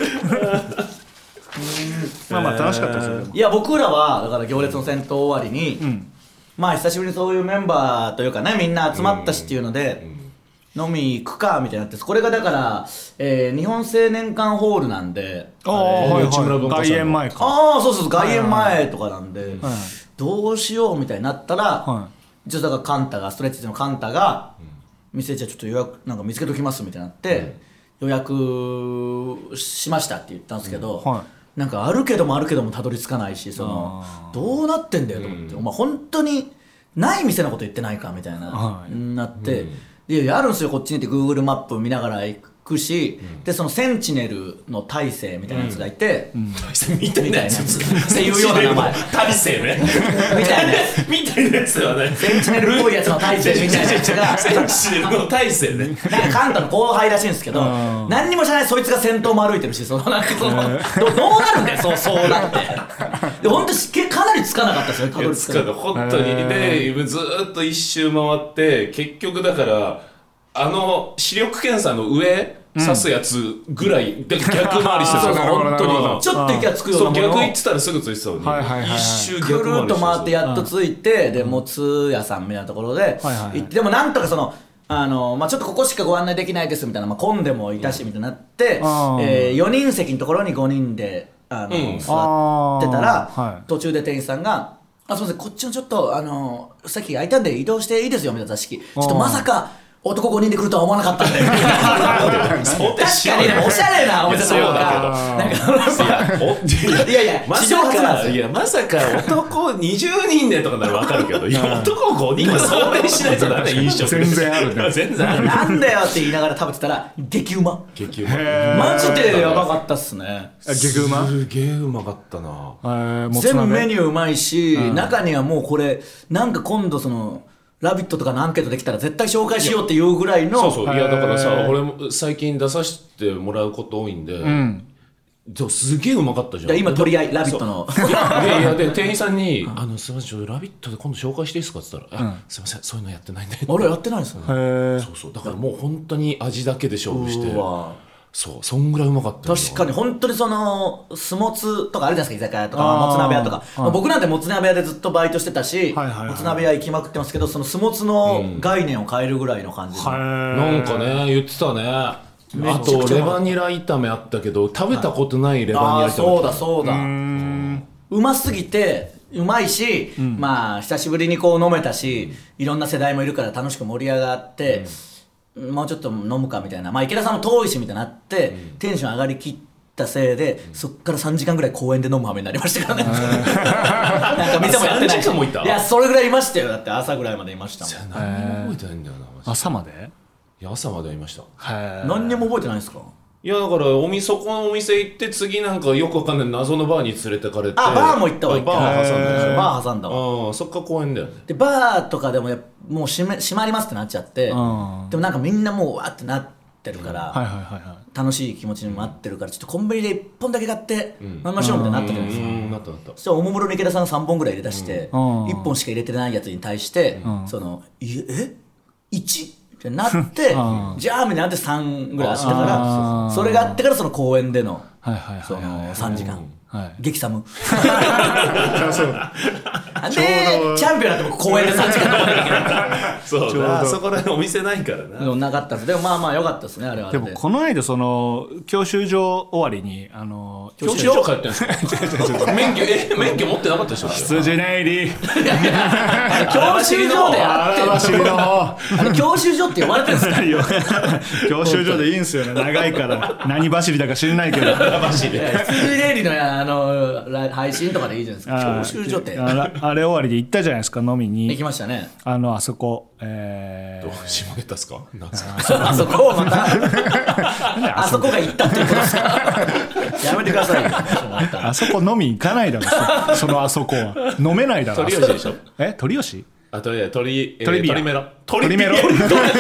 まあまあ楽しかったですよ。
いや僕らはだから行列の先頭終わりに、うん、まあ久しぶりにそういうメンバーというかねみんな集まったしっていうので、うん、飲み行くかみたいになって、これがだから、えー、日本青年館ホールなんで、
ああ、はいはい、外苑前か。
ああそうそう外苑前とかなんで、はいはい、どうしようみたいになったら、はい、一応だからカンタがストレッチのカンタが、うん、店じゃちょっと予約なんか見つけときますみたいになって、うん、予約しましたって言ったんですけど、うんはい、なんかあるけどもあるけどもたどり着かないし、そのどうなってんだよと思って、うん、お前本当にない店のこと言ってないかみたいな、はい、なって、うん、いやいやあるんですよこっちにいて Google マップ見ながら行くし、うん、でそのセンチネルの大勢みたいなやつがいて、
うんうん、みたいなやつ
っていうような名前
大勢ね
みたいなやつ
みたいなやつはね、
センチネルっぽいやつの大勢みたいなやつが
センチネルの大勢ね、
なんかカンタの後輩らしいんですけど、何にも知らないそいつが先頭も歩いてるし、そのなんかその、えー、ど, どうなるんだよそうそうなってで本当にかなりつかなかったですよ。たどり着かない
本当に、えー、でずっと一周回って結局だからあの視力検査の上刺すやつぐらいで逆回りしてた、本当に
ちょっと息がつくようなもの
そう逆行ってたらすぐついてたのに、はいはいはいはい、一周逆回りして
くるっと回ってやっとついて、うん、でもつ屋さんみたいなところで、はいはいはい、でもなんとかそのあのまあ、ちょっとここしかご案内できないですみたいな、まあ、混んでもいたしみたいになって、うんえー、よにん席のところにごにんであの、うん、座ってたら、はい、途中で店員さんがあすみませんこっちのちょっとあの席が空いたんで移動していいですよみたいな座敷、ちょっとまさか男ごにんで来るとは思わなかったんで確かにねおしゃれなお店というかいやいや
まさかいやまさか男にじゅうにんでとかなら分かるけどいや男ごにんは想定しないとダメ飲食
全然あるね
全然ある
なんだよって言いながら食べてたら激うま
激うま
マジでやばかったっすね。
激うます
げえうまかったな。
全部メニューうまいし、うん、中にはもうこれなんか今度そのラビットとかのアンケートできたら絶対紹介しようっていうぐらいの。
そうそういやだからさ俺も最近出させてもらうこと多いんで、うん、すげえうまかったじゃん。
今取り合いラビットの
いやいやで店員さんにあのすみませんラビットで今度紹介していいですかって言ったら、うん、すみませんそういうのやってないんで
あれやってないですよ
ね。そうそうだからもう本当に味だけで勝負してそうそんぐらいうまかったよ。
確かに本当にその酢もつとかあるじゃないですか居酒屋とかもつ鍋屋とか、まあ、僕なんてもつ鍋屋でずっとバイトしてたし、はいはいはい、もつ鍋屋行きまくってますけどその酢もつの概念を変えるぐらいの感じ、
うん、なんかね言ってたね。あとレバニラ炒めあったけど食べたことないレバニラ炒め、はい、あ
そうだそうだ う, うますぎてうまいし、うん、まあ久しぶりにこう飲めたしいろんな世代もいるから楽しく盛り上がって、うんもうちょっと飲むかみたいな、まあ、池田さんも遠いしみたいになって、うん、テンション上がりきったせいで、うん、そっからさんじかんぐらい公園で飲む羽目になりましたからねなんか店もやってないし
さんじかんもいた。
いやそれぐらいいましたよ。だって朝ぐらいまでいましたもん。
何にも覚えてないんだよな
朝まで。
いや朝までいました。
何にも覚えてないですか。
いやだからおみそこのお店行って次なんかよくわかんない謎のバーに連れてかれて
あバーも行ったわ
バー挟んだでしょ。
バー挟んだわ。
あそっか公園だよね。
でバーとかでもやもう閉め閉まりますってなっちゃってでもなんかみんなもうわーってなってるから、はいはいはいはい、楽しい気持ちにもなってるからちょっとコンビニでいっぽんだけ買って飲みましょうみたいになったじゃないですか。
うんなったなった。
そしたらおもむろに池田さんさんぼんぐらい入れ出していっぽんしか入れてないやつに対してそのえいちってなってじゃあみたいになってさんぐらいあったからそれがあってからその公園でのそのさんじかん激寒でチャンピオンになっても公園でさんじかん飲まなきゃいけない
そうだ、そこら辺お店ないからな。
なかったです。でもまあまあ良かったですね、あれはあれで。
でもこの間その教習所終わりにあの
教習所帰ってんすか免許え免許持ってなかったでしょ。
羊ネイリ
教習所であって
走りの方
あれ教習所って呼ばれてるんですか
教習所でいいんすよね、長いから何走りだか知んないけど
羊ネイリのあの配信とかでいいじゃないですか。教習所って
あ, あれ終わりで行ったじゃないですか、飲みに
行きましたね。
あのあそこえー、
下ネタっすか。
あそこをまたあそこが行ったっていうことですかやめてくださいよ
あそこ飲み行かないだろそのあそこは飲めないだろ。
鳥吉でしょ。
え鳥吉
あとり鳥
鳥ビア
鳥メロ
鳥メロ
トリ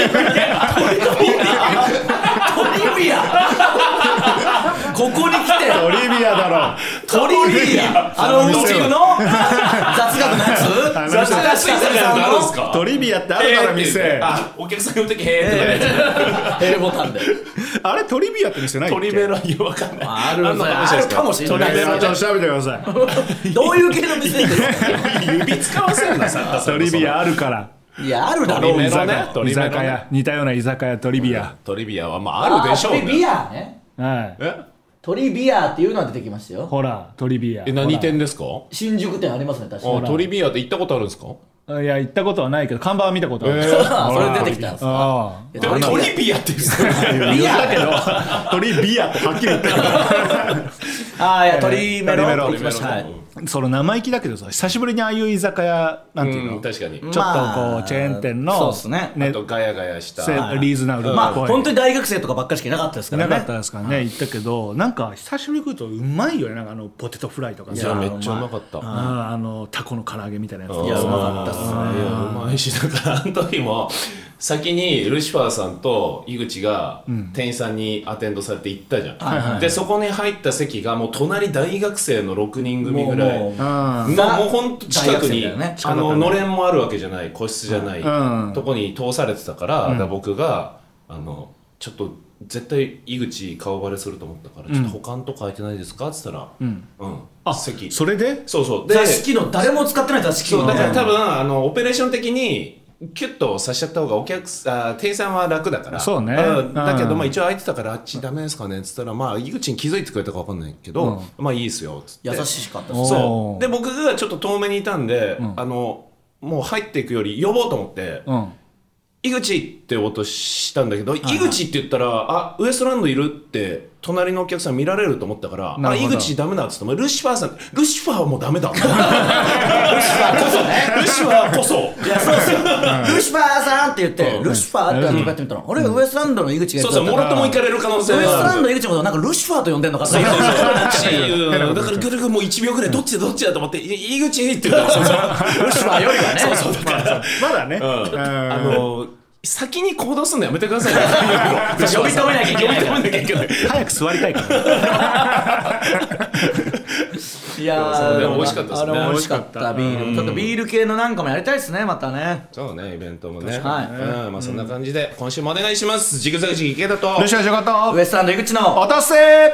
ビアここに来て
トリビアだろ
トリビアあの宇宙の雑学のやつ
雑学水産ってあるんですか。
トリビアってあるから店
あお客さん呼ぶときへーってやつ
L ボタンで
あれトリビアって店ないっけ。
鳥メロいやわかんない。
あるあるかもしれない。
トリメロちょっと調べてください
どういう系の店ですか
指使わせんなさ
トリビアあるから
いやあるだろう
トリメロね
居酒屋似たような居酒屋トリビア
トリビアはまああるでしょう
トリビアね
はい
え
トリビアっていうのは出てきましたよ。
ほらトリビア
え何店ですか。
新宿店ありますね確か
あ
に。
トリビアって行ったことあるんですか。
いや行ったことはないけど看板は見たことある、
あそれ出てきたんですか。
あ
いや
でもトリビアって言うんですか。
言ったけどトリビアってはっきり言ったよ
ああいやトリメロ
トリメロ
行きました。はい
その生意気だけどさ久しぶりにああいう居酒屋なんていうの、
うん確かに
ちょっとこうチェーン店の、
そうですね。
あとガヤガヤした
せリーズナブル
まあ
っぽい
本当に大学生とかばっかりしかいなかったですからね。
なかったですからね、行ったけどなんか久しぶりに来るとうまいよね。なんかあのポテトフライとかさ
いやめっちゃうまかった。
ああのタコの唐揚げみたいなやつ
いやうまかったっすね。
いやうまいしだからあの時も先にルシファーさんと井口が店員さんにアテンドされて行ったじゃん、
はいはい
でそこに入った席がもう隣大学生のろくにん組ぐらい
もうもう
の
うん
もうほんと近くに、
大学生だよね
あののれんもあるわけじゃない個室じゃない、
うん
とこに通されてたから、だから僕があのちょっと絶対井口顔バレすると思ったから、ちょっと他のとこ空いてないですかっつったらうん、
あ
席
それで
そうそうで
座敷の誰も使ってない座敷の
そうだから多分あのオペレーション的にキュッとさしちゃった方がお客さん店員さんは楽だから
そうね
んだけど、
うん
まあ、一応空いてたからあっちダメですかねっつったらまあ井口に気づいてくれたか分かんないけど、まあいいですよっつって
優しかったです。
そうで僕がちょっと遠目にいたんで、あのもう入っていくより呼ぼうと思って、
うん
井口って音したんだけど、井口って言ったらあウエストランドいるって隣のお客さん見られると思ったからあ井
なるほど
口ダメだっつってもルシファーさんルシファーはもうダメだルシフ
ルシファーこそね。
ルシファーこそ
いやそうですよ。ルシファーさんって言って、ルシファーってやってみたら、俺がウエストランドの井口が
そうそうもろとも行かれる可能性
ウエスト
はある
ランドの井口のことなんかルシファーと呼んでんのかって。
そうそうそうだからぐるぐるもういちびょうぐらいどっちだどっちだと思ってい井口って言ったらそうそう
ルシファーよりはね。
そうそうだから
まだね、
うん
うん
あの先に行動するのやめてくださいね
呼び止めなきゃいけない
呼び止めなきゃいけない
早く座りたいから
いや
そうでも
ー
美味しかったですね
あれ美味しかったビール。ちょっとビール系のなんかもやりたいですねまたね。
そうねイベントもね
はい
うんまあそんな感じで今週もお願いしますジグザグジギ池田と
よしよしよかった
ウエストランド井口の
お達成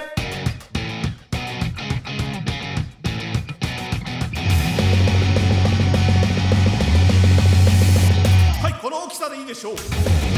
はいこの大きさでいいでしょう。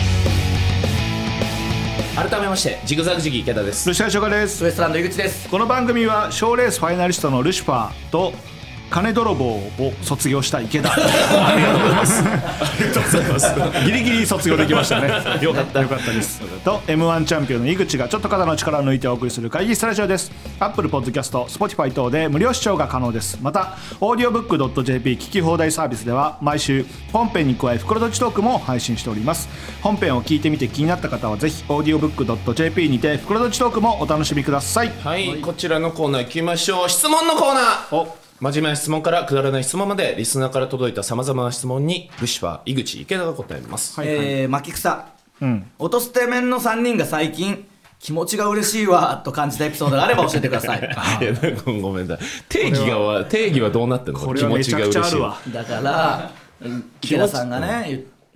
改めましてジグザグジギ池田です
ルシファーショカです。
ウエストランド井口です。
この番組は賞レースファイナリストのルシファーと金泥棒を卒業した池田
ありがとうございますありがとうございます
ギリギリ卒業できましたねよかったよかったですと エムワン チャンピオンの井口がちょっと肩の力を抜いてお送りする会議室ラジオです。 Apple Podcast、Spotify 等で無料視聴が可能です。また オーディオブックドットジェーピー 聞き放題サービスでは毎週本編に加え袋とじトークも配信しております。本編を聞いてみて気になった方はぜひ オーディオブックドットジェーピー にて袋とじトークもお楽しみください。
はいこちらのコーナー行きましょう。質問のコーナー
お
真面目な質問からくだらない質問までリスナーから届いたさまざまな質問にルシファー井口池田が答えます、
はい
えー、巻き草、
うん
音捨て面のさんにんが最近気持ちが嬉しいわと感じたエピソードがあれば教えてください
いやなんかごめんなさい定義がは定義はどうなってんの
これはめちゃくちゃあるわ。
だから池田さんがね、言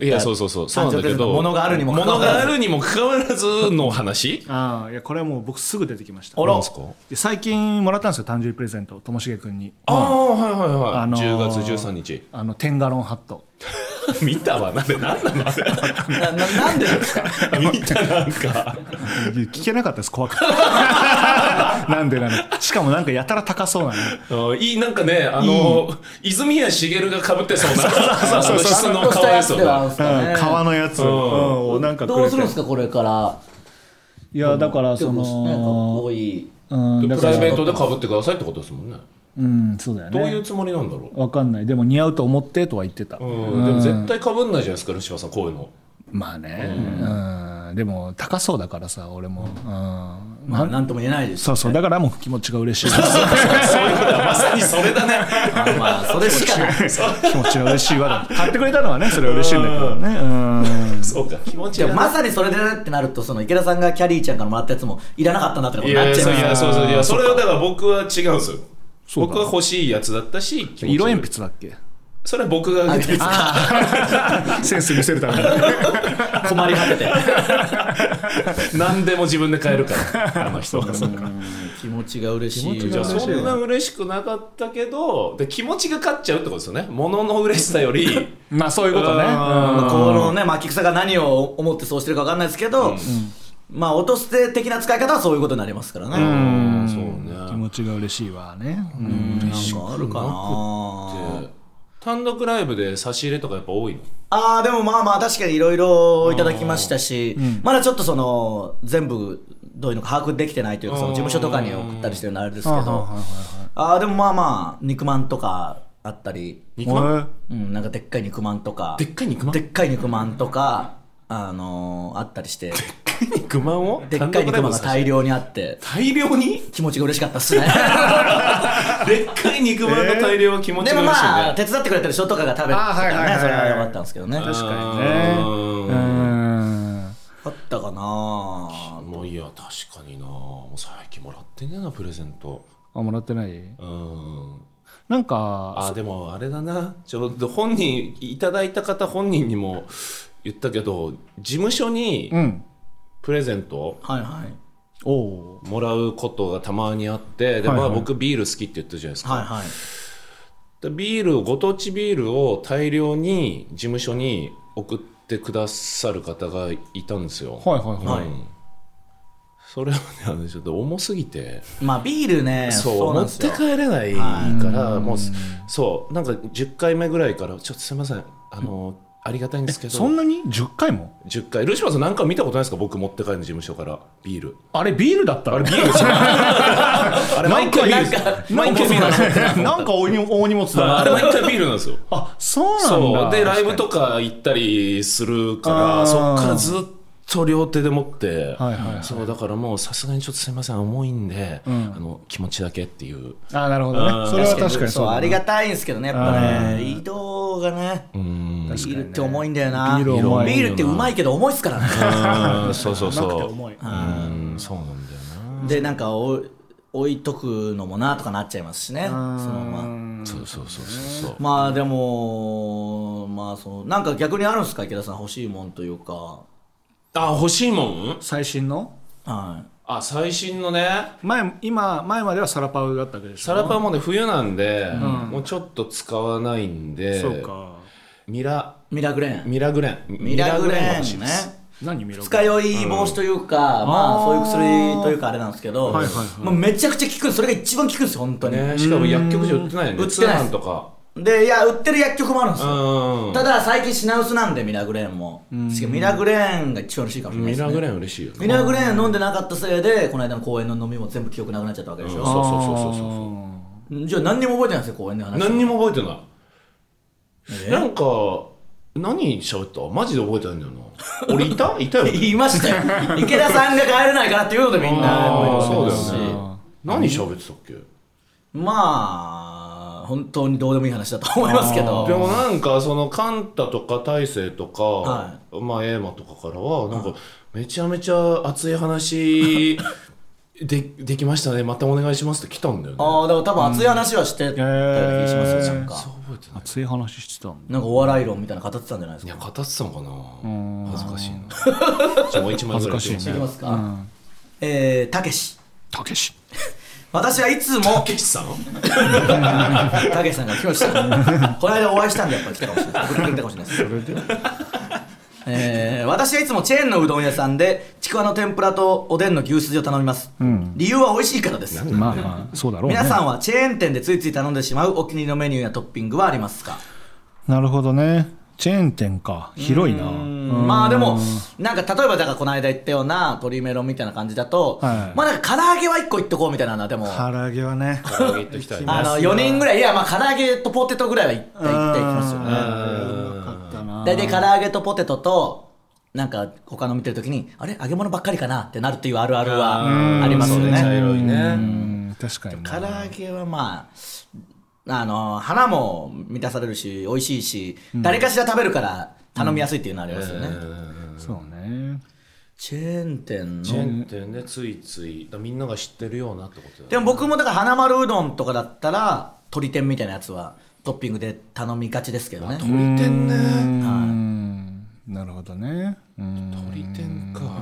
いやそうそうそうそうなんだけど
物があるにもかかわらず
物があるにもかかわらずの話
ああいやこれはもう僕すぐ出てきました。
あら
なんですか。
で最近もらったんですよ誕生日プレゼントともしげ君に。
ああはいはいはい、
あのー
じゅうがつじゅうさんにち
あのテンガロンハット
見たわ。なんでなんなのあれ
なななんでですか。
見たなんか
聞けなかったです怖くてなんでなの。しかもなんかやたら高そうなの。
あいいなんかねあの泉谷しげるが被ってそうな
そうそうそう
あの質のかわいそうな
ですかね。
革のやつをなんかくれて
どうするんですかこれから。
いやだからそ
でもねかっ
の
こいい。
うんだから
プライベートで被ってくださいってことですもんね。
うんそうだよね。
どういうつもりなんだろう。
わかんない。でも似合うと思ってとは言ってた。
うんでも絶対被んないじゃないですかルシファーさんこういうの。
まあね、うん、でも高そうだからさ俺も、うん、
まあなんとも言えないです。
そうそうだからもう気持ちが嬉しいです
そういうことはまさにそれだね。
あまあそれしかない。
気持ちが嬉しいわだ。買ってくれたのはねそれは嬉しいんだけどね。うん
そうか気持ちが
でもまさにそれでってなるとその池田さんがキャリーちゃんからもらったやつもいらなかったんだってこと
い
になっちゃい
やいや
ます。
そうそういやそれはだから僕は違うんですよ。
そうか
僕は欲しいやつだったし気持ちが
色鉛筆だっけ。
それは僕があげてる
センス見せるために
困り果てて
何でも自分で買えるからあの人は。
気持ちが嬉しい。
じゃあそんな嬉しくなかったけどで気持ちが勝っちゃうってことですよね。物の嬉しさより
まあそういうことね。
まあこのね牧草が何を思ってそうしてるか分かんないですけど、まあ音捨て的な使い方はそういうことになりますからね。
うんそうね
気持ちが嬉しいわね。う
うんんなんかあるかな。
単独ライブで差し入れとかやっぱ多いの。
ああでもまあまあ確かにいろいろいただきましたし、まだちょっとその全部どういうのか把握できてないというかその事務所とかに送ったりしてるのあれですけど、ああでもまあまあ肉まんとかあったり、
肉まん
うんなんかでっかい肉まんとか
でっかい肉まん
でっかい肉まんとかあのーあったりして
肉まんを
でっかい肉まんが大量にあって
大量に
気持ちが嬉しかったっすね
でっかい肉まんの大量は気持ち
でも
が嬉しいね。
まあ手伝ってくれてる人とかが食べてた
あはいはいはいはい
らねそれは良かったんですけどね。
確かにね。
うん
うん
あったかな。
もういや確かになもう最近もらってねえなプレゼント。
あもらってない。
うん
なんか
あでもあれだなちょっと本人いただいた方本人にも言ったけど事務所に
うん
プレゼント
はいはい
おお
もらうことがたまにあってで、
はいはい
まあ、僕ビール好きって言ったじゃないですか、
はいはい。
でビールをご当地ビールを大量に事務所に送ってくださる方がいたんですよ。
はいはいはい。
うんそれはねあのちょっと重すぎて
まあビールね
そう持って
なんですよ。
帰れないからもうそうなんかじゅっかいめぐらいからちょっとすいませんあのありがたいんですけど
そんなにじゅっかいも。
じゅっかいルシファーさん何か見たことないですか僕持って帰るの事務所からビール
あれビールだった。あれビールですよ。
あれ毎回ビール毎回ビールなんですよ
なんか大荷大荷物だな。
あれ毎回ビールなんですよ。
あそうなん
そ
だ。
うでライブとか行ったりするから
あー
そっからずっと両手で持って、
はいはいはい
そうだからもうさすがにちょっとすいません重いんで、
ん
あの気持ちだけっていう
あなるほどね。それは確かに
そ
そううだな。
ありがたいんですけどねやっぱね移動がね
うん
ビールって重いんだよな。
ビール重い
ビールってうまいけど重いっすからね。
うんそうそう
なくて
そう
重い。
うんそうなんだよな
でなんかお置いとくのもなとかなっちゃいますしねそのまま。
そうそうそうそうそう
まあでもまあそうなんか逆にあるんですか池田さん欲しいもんというか。
あ欲しいもん
最新の
はい
あ最新のね
前今前まではサラパウだったわけでしょ。
サラパンもね冬なんで、もうちょっと使わないんで
そうか。
ミラ
ミラグレーン
ミラグレン
ミラグレ
が欲しい
ーンね
です
何見ろ。
二日酔い防止というか、まあそういう薬というかあれなんですけど、
はいはいはい
もうめちゃくちゃ効くんです。それが一番効くんですよ本当に、
ねしかも薬局じゃ売ってないよね
売ってないです
通販とか
でいや売ってる薬局もあるんですよ、
うん
ただ最近品薄なんでミラグレーンも、しかもミラグレーンが一番嬉しいかもしれないですね。
ミラグレン嬉しいよね
ミラグレーン飲んでなかったせいでこの間の公演の飲みも全部記憶なくなっちゃったわけでしょ、
そうそうそうそうそう
じゃあ何にも覚えてないんですよ公演の話。
何にも覚えてない
え
なんか何喋ったマジで覚えてないんだよな俺いたいたよね
言いましたよ池田さんが帰れないからっていうのでみんな
あー
覚えてますし
そうだよね何喋ってたっけ
まあ本当にどうでもいい話だと思いますけど。
でもなんかそのカンタとか大勢とか、
は
まあエーマとかからはなんかめちゃめちゃ熱い話でできましたねまたお願いしますって来たんだよね。
ああでも多分熱い話はしてたような気がしますよ、なんか
そう覚覚えてない。
熱い話してたんだ。
なんかお笑い論みたいな語ってたんじゃないですか。
いや語ってたのかな。恥ずかしいな。じゃあもう一枚ぐらい
恥ずかしいね。
いきますか。うん、えー、たけし。
たけし。
私はいつも
たけしさん
たけしさんが来ましたこの間お会いしたんでやっぱり来たかもしれない。送ってくれたかもしれないです。それでえー、私はいつもチェーンのうどん屋さんでちくわの天ぷらとおでんの牛すじを頼みます、うん、理由は美味しいからです。
まあまあそうだろうね。
皆さんはチェーン店でついつい頼んでしまうお気に入りのメニューやトッピングはありますか？
なるほどね。チェーン店か、広いな。
まあでもなんか例えばだからこの間言ったような鶏メロンみたいな感じだと、はい、まあなんか唐揚げはいっこいっとこうみたいなのはでも
唐揚げはね
唐揚げいっときたい
あのよにんぐらいいやまあ唐揚げとポテトぐらいはいっていっていきますよね。大体唐揚げとポテトとなんか他の見てるときにあれ揚げ物ばっかりかなってなるっていうあるあるはありますよね。
茶色いね。
うん確かに。
唐揚げはまああの腹も満たされるし美味しいし、うん、誰かしら食べるから頼みやすいっていうのありますよね、うんえ
ー、そうね。
チェーン店の
チェーン店でついついみんなが知ってるようなってことだよね。
でも僕もだから花丸うどんとかだったら鶏天みたいなやつはトッピングで頼みがちですけどね。
鶏天ね、
はい、なるほどね。
鶏天か、うん、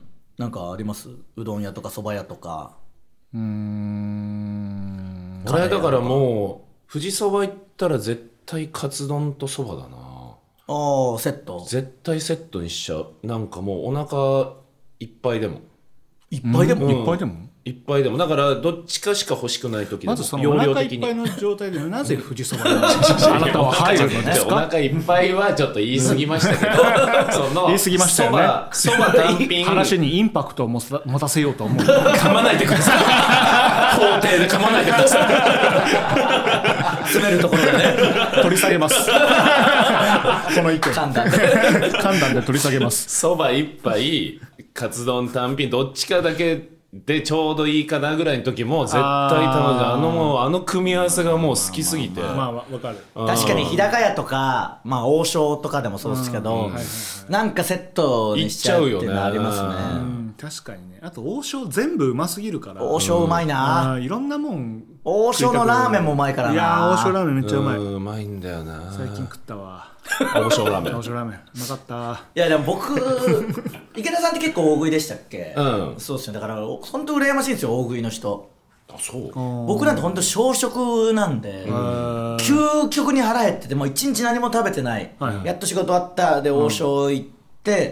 なんかあります？うどん屋とか蕎麦屋とか。
うーん
俺だからもう富士そば行ったら絶対カツ丼とそばだな。
ああセット
絶対セットにしちゃう。なんかもうお腹いっぱいでも
いっぱいでも、
うん、いっぱいでも
いっぱいでもだからどっちかしか欲しくない時でも
まずそのお腹いっぱいの状態でなぜ富士そばにあなたは入るのですか？
お腹いっぱいはちょっと言い過ぎましたけどその
言い過ぎましたよね。
そば単品
話にインパクトを持たせようと思う
噛まないでください法廷で噛まないでくださ
い詰めるところでね
取り下げますこの意見
簡単で
簡単で取り下げます。
そば一杯カツ丼単品どっちかだけでちょうどいいかなぐらいの時も絶対頼んであのもうあの組み合わせがもう好きすぎて。
まあわかる。
確かに日高屋とかまあ王将とかでもそうですけど、なんかセットにしちゃうっていうのありますね。
うん、確かにね。あと王将全部うますぎるから。
王将うまいな。
うん、いろんなもん。
王将のラーメンもうまいからな。
いや王将ラーメンめっちゃうまい。
うんうまいんだよな。
最近食ったわ。
王将ラーメン。
王将ラーメンうまかった。
いやでも僕池田さんって結構大食いでしたっけ？
うん。
そうですよ。だから本当羨ましいんですよ大食いの人。
あそう
僕なんて本当小食なんで究極に腹減っててもう一日何も食べてない、はいはい、やっと仕事終わったで王将行って、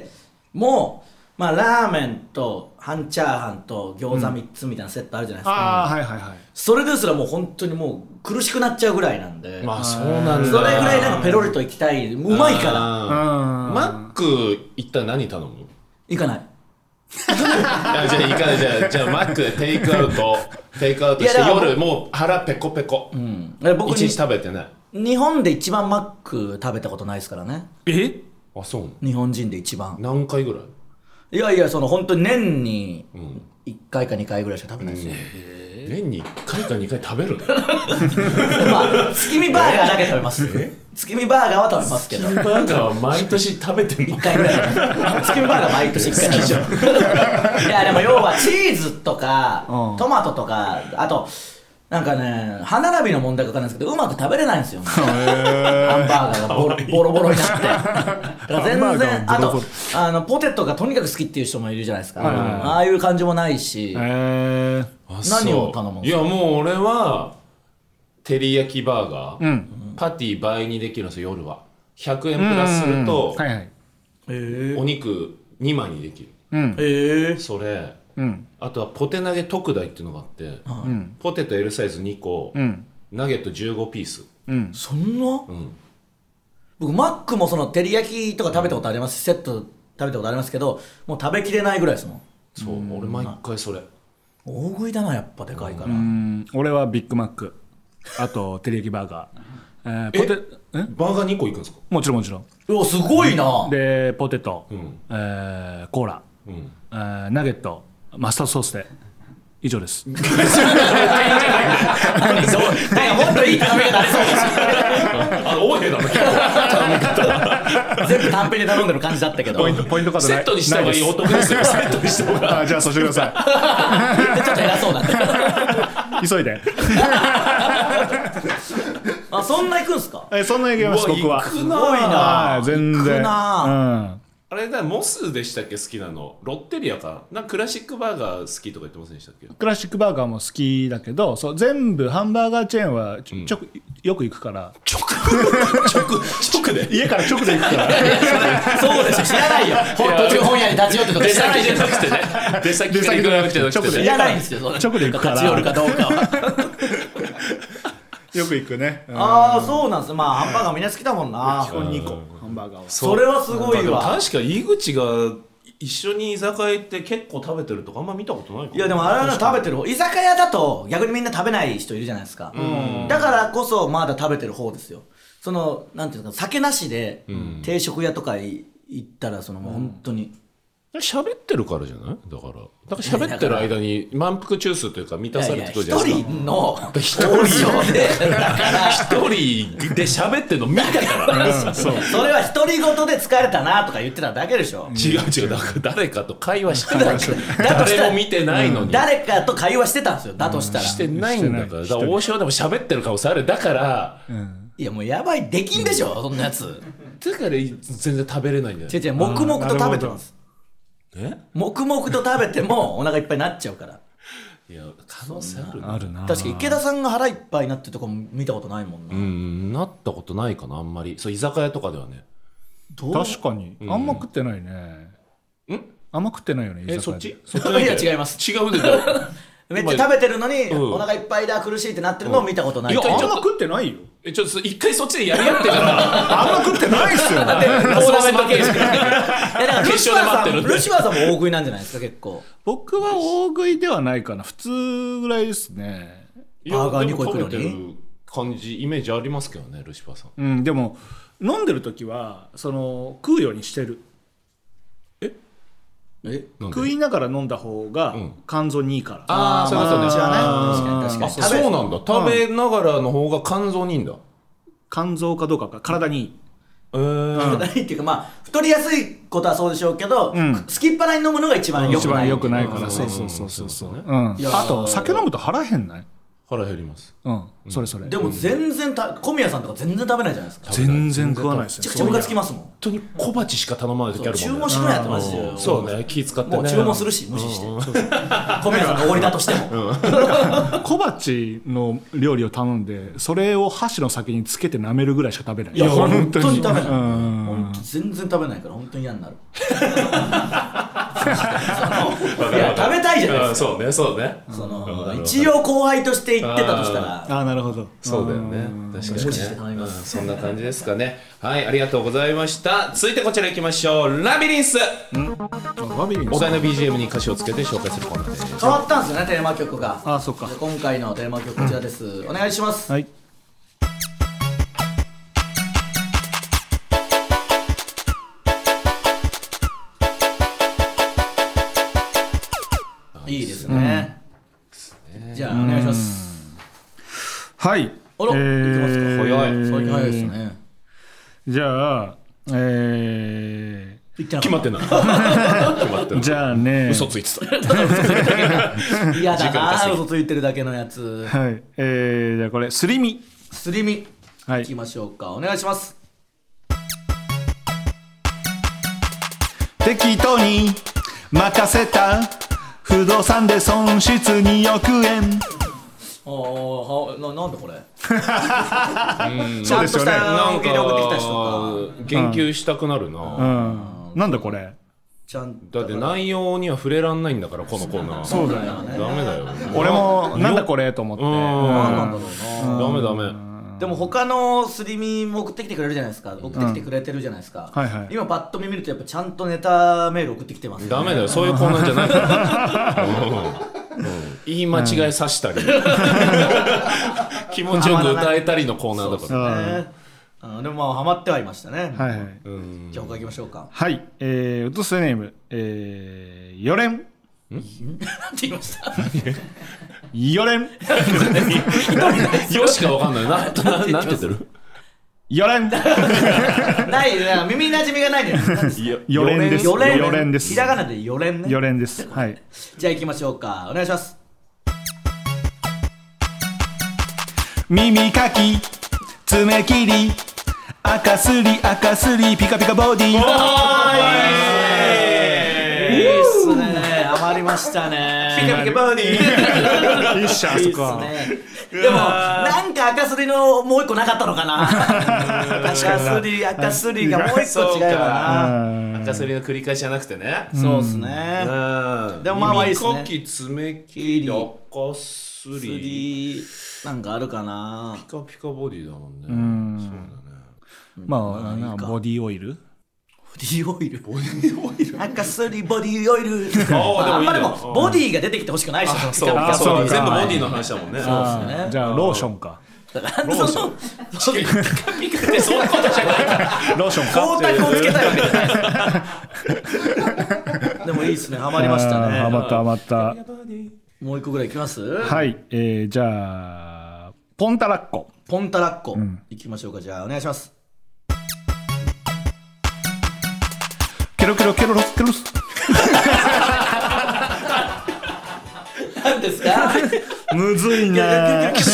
うん、もうまあラーメンと半チャーハンと餃子みっつみたいなセットあるじゃないですか、うん、
あはいはいはい。
それですらもう本当にもう苦しくなっちゃうぐらいなんで。
まあそうなんだ。
それぐらいなんかペロリと行きたい。うまいから。
マック行ったら何頼む？
行かない。
じゃあ行かない。じゃあじゃあマックでテイクアウトテイクアウトして夜もう腹ペコペコ、うん、僕一日食べてない。
日本で一番マック食べたことないですからね。
え？あそう
日本人で一番。
何回ぐらい？い
やいやその本当に年にいっかいかにかいぐらいしか食べないですよ、
うん、年にいっかいかにかい食べるの
まあ月見バーガーだけ食べます。月見バーガーは食べますけど
月見バーガーは毎年食べてる
いっかいぐらい月見バーガー毎年いっかい食べるいやでも要はチーズとかトマトとかあとなんかね歯並びの問題か分かんないですけどうまく食べれないんですよハンバーガーがボロボロボロになってだから全然あとあのポテトがとにかく好きっていう人もいるじゃないですか、ああいう感じもないし何を頼むんですか？
いやもう俺は照り焼きバーガー、うん、パティ倍にできるんですよ夜はひゃくえんプラスすると、はいはい、お肉にまいにできる、うん、それうん、あとはポテ投げ特大っていうのがあって、うん、ポテト L サイズにこ、うん、ナゲットじゅうごピース、
うん、そんな、うん、僕マックもその照り焼きとか食べたことあります、うん、セット食べたことありますけどもう食べきれないぐらいですもん。
そう、うん、俺毎回それ
大食いだなやっぱでかいから。う
ん俺はビッグマックあと照り焼きバーガ
ー、えー、ポテえバーガーにこいくんですか？
もちろんもちろん。
うわすごいな。
でポテト、うんえー、コーラ、うんえー、ナゲットマスタードソースで以上です。何
そうもっといい頼み方ありそうです
あの王兵だな頼み方
全部単品で頼んでる感じだったけど
ポイントポイントカードない
セットにした方がいいお得ですよセットにした方が
あじゃあそうしてくださ
いちょっと偉そうなんで
急いで
あ、そんな行くんすか？
えそんな行きます僕は。
すごいな。
はい全然。
行くな、
うん
あれだ、モスでしたっけ好きなの。ロッテリアかなんかクラシックバーガー好きとか言ってませんでしたっけ？
クラシックバーガーも好きだけど、そう全部ハンバーガーチェーンはちょ、うん、ちょよく行くから。
直直直で
家から直で行くから
そうですよ、知らないよ。途中本屋に立ち寄ってとか知らないじゃなくてね。
出先で行くなくて直で
知らないんですよ。
直で行くから
立ち寄るかどうかは
よく行くね。
ああ、そうなんです。まあハンバーガーみんな好きだもんな。
基本にこハンバーガーは。
それはすごいわ。
確か井口が一緒に居酒屋行って結構食べてるとかあんま見たことないかも。
いやでもあれは食べてる方、居酒屋だと逆にみんな食べない人いるじゃないですか。だからこそまだ食べてる方ですよ。そのなんていうか酒なしで定食屋とか行ったらそのもう本当に
喋ってるからじゃない？だからだから喋ってる間に満腹中枢というか満たされてくるじゃないですか。
一人の
一人で一人で喋ってるの見たから、
うん、そう
それは独り言で疲れたなとか言ってただけでしょ。
違う違う、だから誰かと会話してたんですよ。誰も見てないのに、
うん、誰かと会話してたんですよ。だとしたら、うん、
してないんだから。だから大城でも喋ってる顔されるだから、
うん、いやもうやばいできんでしょ、うん、そんなやつ
だから全然食べれないんじゃない？
違う違う、黙々と食べてます。
え？
黙々と食べてもお腹いっぱいになっちゃうから。
いや可能性ある
な。あるな。
確か池田さんが腹いっぱいになってるとこも見たことないもんな。
うんなったことないかなあんまり。そう居酒屋とかではね。
確かに、うん、あんま食ってないね。ん？あんま食ってないよね。
えそっち？
そっちいや違います。
違うで
めっちゃ食べてるのに、うん、お腹いっぱいだ苦しいってなってるのを見たことない。
いやあんま食ってないよ。
えちょっと一回そっちでやり合ってから
あんま食ってないっすよ。
だってトーナメント形式で。決勝で待ってるんで。ルシファーさんも大食いなんじゃないですか結構。
僕は大食いではないかな。普通ぐらいですね。
バーガーにこ行くのに
食べてる感じイメージありますけどねルシファーさん。
うんでも飲んでる時はその食うようにしてる。
え
え食いながら飲んだ方が肝臓にいいから。
ああそういうことね。
確かに確かに。
そうなんだ。食べながらの方が肝臓にいいんだ。
肝臓かどうかか体にいい。
えー、
体にいいっていうかまあ太りやすいことはそうでしょうけど、うん、すきっ腹に飲むのが一番良くない。
一番良くないから。そうそうそうそうそう。うん。あと酒飲むと腹減んない？
腹減ります。
うん。それそれ。
でも全然た小宮さんとか全然食べないじゃないですか。
全然食わないですね。
めちゃくちゃムカつきますもん。
本当に小鉢しか頼まない時あるもんね。
注文しろやってマジで。
そうね気使ってね。
もう注文するし無視して。小宮さんがおごりだとしても。
小鉢の料理を頼んでそれを箸の先につけて舐めるぐらいしか食べない。
いや本当に食べない。全然食べないから本当に嫌になる。いや食べたいじゃないですか。
そうねそうね。
その一応後輩として言ってたとしたら。
ああなるほど。
そうだよね。確かにね。そんな感じですかね。はいありがとうございました。続いてこちら行きましょう。ラビリンス。お題の ビージーエム に歌詞をつけて紹介するコーナーです。
変わったんですよねテーマ曲が。
あそっか。
今回のテーマ曲こちらです。お願いします。
はい。
いいですね。じゃあお願いします。
はい。
あら、えー、いきますか。早い。最近早いですね。
じゃあ、え
ー、決まってない。決まってない。
じゃあね。
嘘ついてた。
嫌だな、嘘ついてるだけのやつ。
はい。えー、じゃあこれ、すり身。
すり身。
はい。
いきましょうか。お願いします。
適当に任せた不動産で損失におくえん。
ああ、な、なんでこれ
うん
ちゃんとした恩恵で送ってきた人
か言及したくなるな、
うんうん、なんだこれ
ちゃん
だって内容には触れらんないんだからこのコーナー。
そうだよね。
ダメだよ。
俺もなんだこれと思って。
何なんだろうな。
ダメダメ。
でも他のすり身も送ってきてくれるじゃないですか。送ってきてくれてるじゃないですか、
うんはいはい、
今パッと見るとやっぱちゃんとネタメール送ってきてます、ね、
ダメだよそういうコーナーじゃないから、うんうん、言い間違いさしたり、うん、気持ちよく歌えたりのコーナーだから、
ね、あでもまあハマってはいましたね、
はいはい、
うんじゃあ他行きましょうか。
はい、えー、ウッドスネーム、えー、よれんん
なんて言いました
よれん
よしかわかんないな。なんて言ってる
よれん
ないな、耳なじみがないね。
よれんです。
よれん
よれんです。
ひらがなでよれんね。
よれんです。はい。
じゃあ行きましょうか。お願いします。
耳かき爪切り赤すり赤すりピカピカボディ。
いいっすね。余りましたね。
ピカピカボディ
いいっしょあそこは。
でもなんか赤すりのもう一個なかったのかな。赤すり赤すりがもう一個違えばな。
赤すりの繰り返しじゃなくてね。
そうですね。でもまあまあいいですね。
耳かき爪切り赤すり
なんかあるかな。
ピカピカボディだもんね。
うん
そうだね。
まあなんかボディオイル。
ボディオイル。ボディオイル。赤すりボディオイル。
あ
んまでもボディが出てきてほしくないし。
そうかそう全部ボディの話だもんね。
そうですね。
じゃあローションか。
ローション。
ピカピカってそういうことじゃないから。
ローションか。
光沢をつけたいわけじゃない。でもいいですね。ハマりましたね。
ハマったハマった。
もう一個ぐらいいきます？
はい、えー、じゃあポンタラッコ。
ポンタラッコ、
うん、
いきましょうか。じゃあお願いします。
ケロケロケロロスケロス。
何ですか？
むずいね。
なんか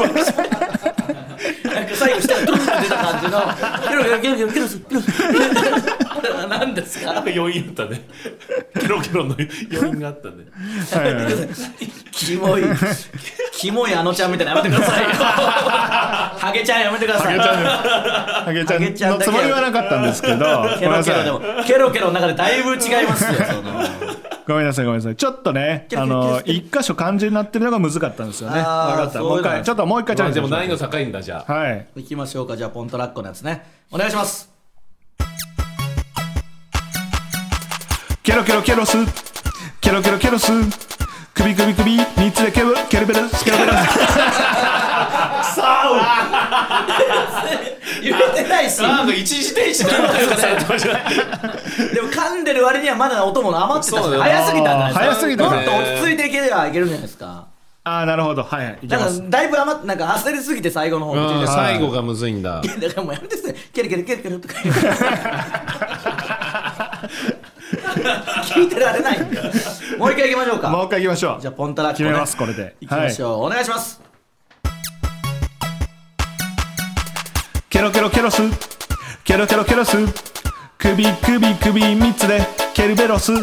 最後したらドンって出た感じのケロケロケロケロケロスケロス。何ですか？
余韻あったね。ケロケロの余韻があったね。
キモいキモいあのちゃんみたいなやめてくださいよ。ハゲちゃんやめてください。
ハゲちゃんのつもりはなかったんですけど、
ケロケロでもケロケロの中でだいぶ違いますよ。その
ごめんなさいごめんなさい。ちょっとね、あの一箇所漢字になってるのが難かったんですよね。分かった。もう一回ちょっともう一回チャレンジ。
でも難易度高いんだじゃあ。
はい。
行きましょうか。じゃあポントラッコのやつね。お願いします。
ケロケロケロスケロケロケロス首首首三つでケロケルベルスケロベルス。
言えてないし。
なんか一時停止で何とかされてましたね。
でも噛んでる割にはまだ音も余ってたし、早すぎたんじゃないですか。
早すぎたね。
もっと落ち着いていければいけるんじゃないですか。
ああなるほどはいはい。いけ
なんか
ます。
だいぶ余ってなんか焦りすぎて最後の方。
最後がむずいんだ。
だからもうやめてください。ケルケルケルケルとか言う。聞いてられないんだよ。もう一回行きましょうか。
もう一回行きましょう。
じゃあポンタラッコね
決めますこれで。
行きましょう。お願いします。
ケロケロケロスケロケロケロス首首首三つでケルベロス。
お気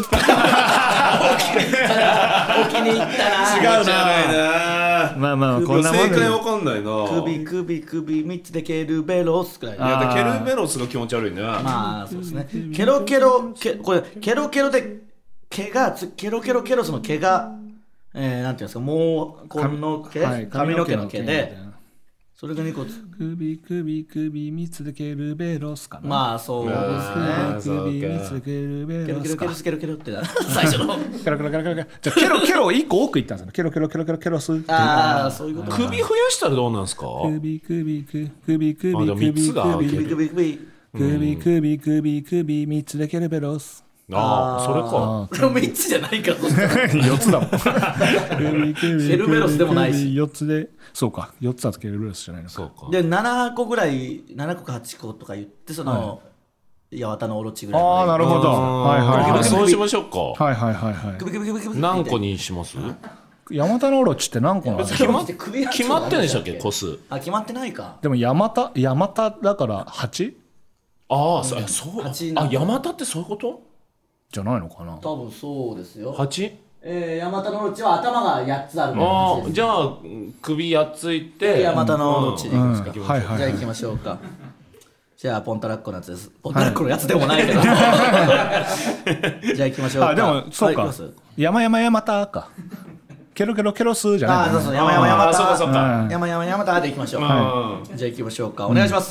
に入ったな。
違うな。
まあまあこんなもん。
正解わかんないな。
首首首三つでケルベロスくらい。
いやでケルベロスが気持ち悪いね。
まあそうですね。ケロケロケこれケロケロで毛がつケロケロケロスの毛が、えー、なんていうんですかもうこの毛、はい、髪の毛の毛でそれがにこ
首首首三つでケルベロスかな。
まあそうですね。
首三つでケルベロスか。
ケロケロケロケロって最初の
ケロケロケロケロケロ。じゃケロケロ一個多く言ったんですよ。ケロケロケロケロケロス。
ああそういうこと。
首増やしたらどうなんですか。
首首首首首首
首首首首
首首首首三つでケルベロス。
ああそれか。
でもみっつじゃないから。
よっつだもん。ケ
ルベロスでもないし。
よっつでそうかよっつだとケルベロスじゃないのか。
そうか。
でななこぐらいななこかはちことか言ってその八幡のオロチぐらい。
ああなるほど。はいはいはい。
そうしましょうか。
はいはいはいはい。
何個にします？
ヤマタノオロチって何個なの？
決まって決まってんでしたっけ個数？
あ決まってないか。
でもヤマタヤマタだからはち？
ああそうあヤマタってそういうこと？
じゃないのかな。
多分そうですよ。
はち？
えー、ヤマタノオロチは頭がやっつある。
ああじゃあ首やっついて
ヤマタノオロチでいきますか。
はいはい。
じゃあ行きましょうか。じゃあポンタラッコのやつです。ポンタラッコのやつでもないけど。じゃあ行きましょうか。
あでもそうか。山山ヤマタか。ケロケロケロスじゃない。
あそうそう山山ヤマタ。
そうかそうか。
山山ヤマタで行きましょう。じゃあ行きましょうか。お願いします。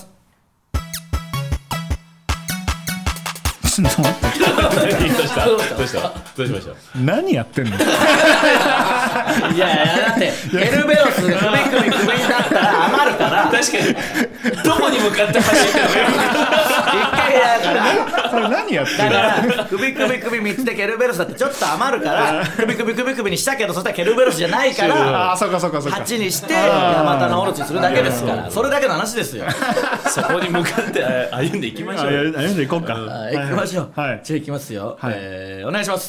ちょっと待って。
どうしたどうしたどうしました。
何やってんの。い
やいやだってケルベロスが首首首になったら余るから。
確かにどこに向かって走ってるの。
一回だから
これ何やってんの。
だから首首首みっつでケルベロスだってちょっと余るから首首首首にしたけどそしたらケルベロスじゃないから
あそうかそうかそうか
はちにしてヤマタノオロチするだけですからそれだけの話ですよ。
そこに向かって歩んでいきましょう。
歩んでいこうか。
行きましょう。
はい。
じゃあ行きますよ。
はい。
えー、お願いします。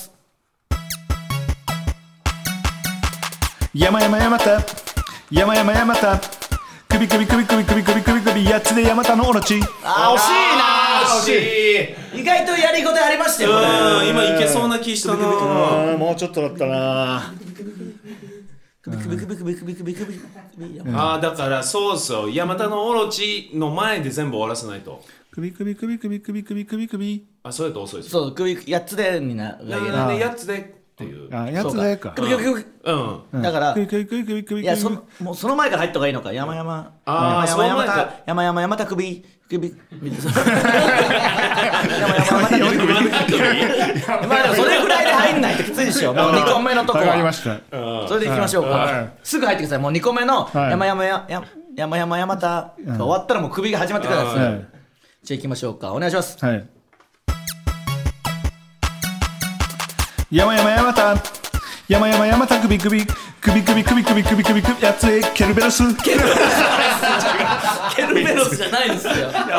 山山山た山山山た首首首首首首首首やつで山田のオロチ。
あー惜しいな
惜しい。
意外とやりごたえありましたよこれ。
うん今いけそうな気したな。
あもうちょっとだったな。
首首首首首首首首。
ああだからそうそう山田のオロチの前で全部終わらせないと。
首首首首首首首首。
あそうやと遅いです。
そう首やっつでにながいけない。
なんでやつでっていう。
あやつでか。
首首首。
うん。
だから
首首首首首。
いやそもうその前から入った方がいいのか。山山
あー
山山山
その前か
田山山山田首首首。山山山田首首。まあでもそれぐらいで入んないときついでしょ。もうにこめのとこ
わかりま
は。
した。
それでいきましょう
は
か
い。
すぐ入ってください。もうにこめの
はい
山山やや山山山田が終わったらもう首が始まってください。
はい
じゃあ行きましょうか。お願いします。
はい。山山山田山山山田首首首首首首首首首首やつへケルベロス。
ケルベロスじゃないですよ。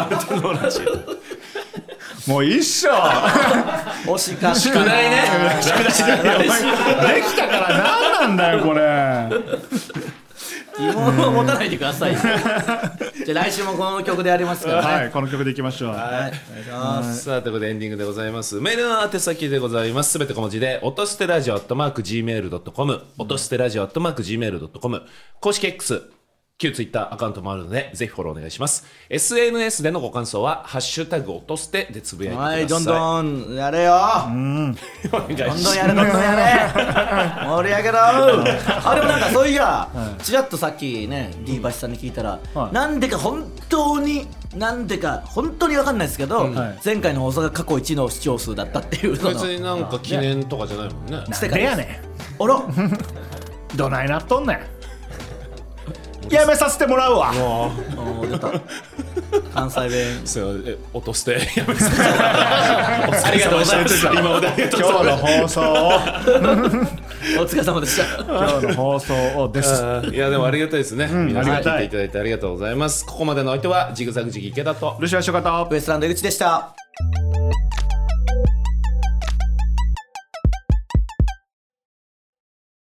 もう一緒。
惜しかった。
宿題ね。
できたから何なんだよこれ。
疑問を持たないでください。じゃあ来週もこの曲でやりますからね。
はいこの曲でいきましょう。
はい、お願いします。
さあということでエンディングでございます。メールの宛先でございます。すべて小文字で音捨てラジオアットマーク ジーメールドットコム 音捨てラジオアットマーク ジーメールドットコム 公式 X旧 Twitter アカウントもあるのでぜひフォローお願いします。 エスエヌエス でのご感想はハッシュタグ音捨てでつぶやいてください。
はい、どんどんやれよ。
お願い
どん
します
どんやれ、どんどんやれ。盛り上げろ。あ、でもなんかそういや、ちらっとさっきね、D バシさんに聞いたら、
はい
なんでか本当に、なんでか本当にわかんないですけど、
はい
前回の放送が過去一の視聴数だったっていうのの。
別になんか記念とかじゃないもんね。
なんでやね
あら、
ん。どないなっとんねん。やめさせてもらうわ。
もう出た。関西弁。
そうえ音捨てやめさせてありがとうございます今までありがとうござい
今
ます
日の放送を
お疲れ様でした。
今日の放送をです。
あーいやでもありがたいですね、皆さん
ありがたい
聞いていただいてありがとうございます。ここまでの相手はジグザグジギ池田と
ルシファー諸方。
ウエストランド井口でした。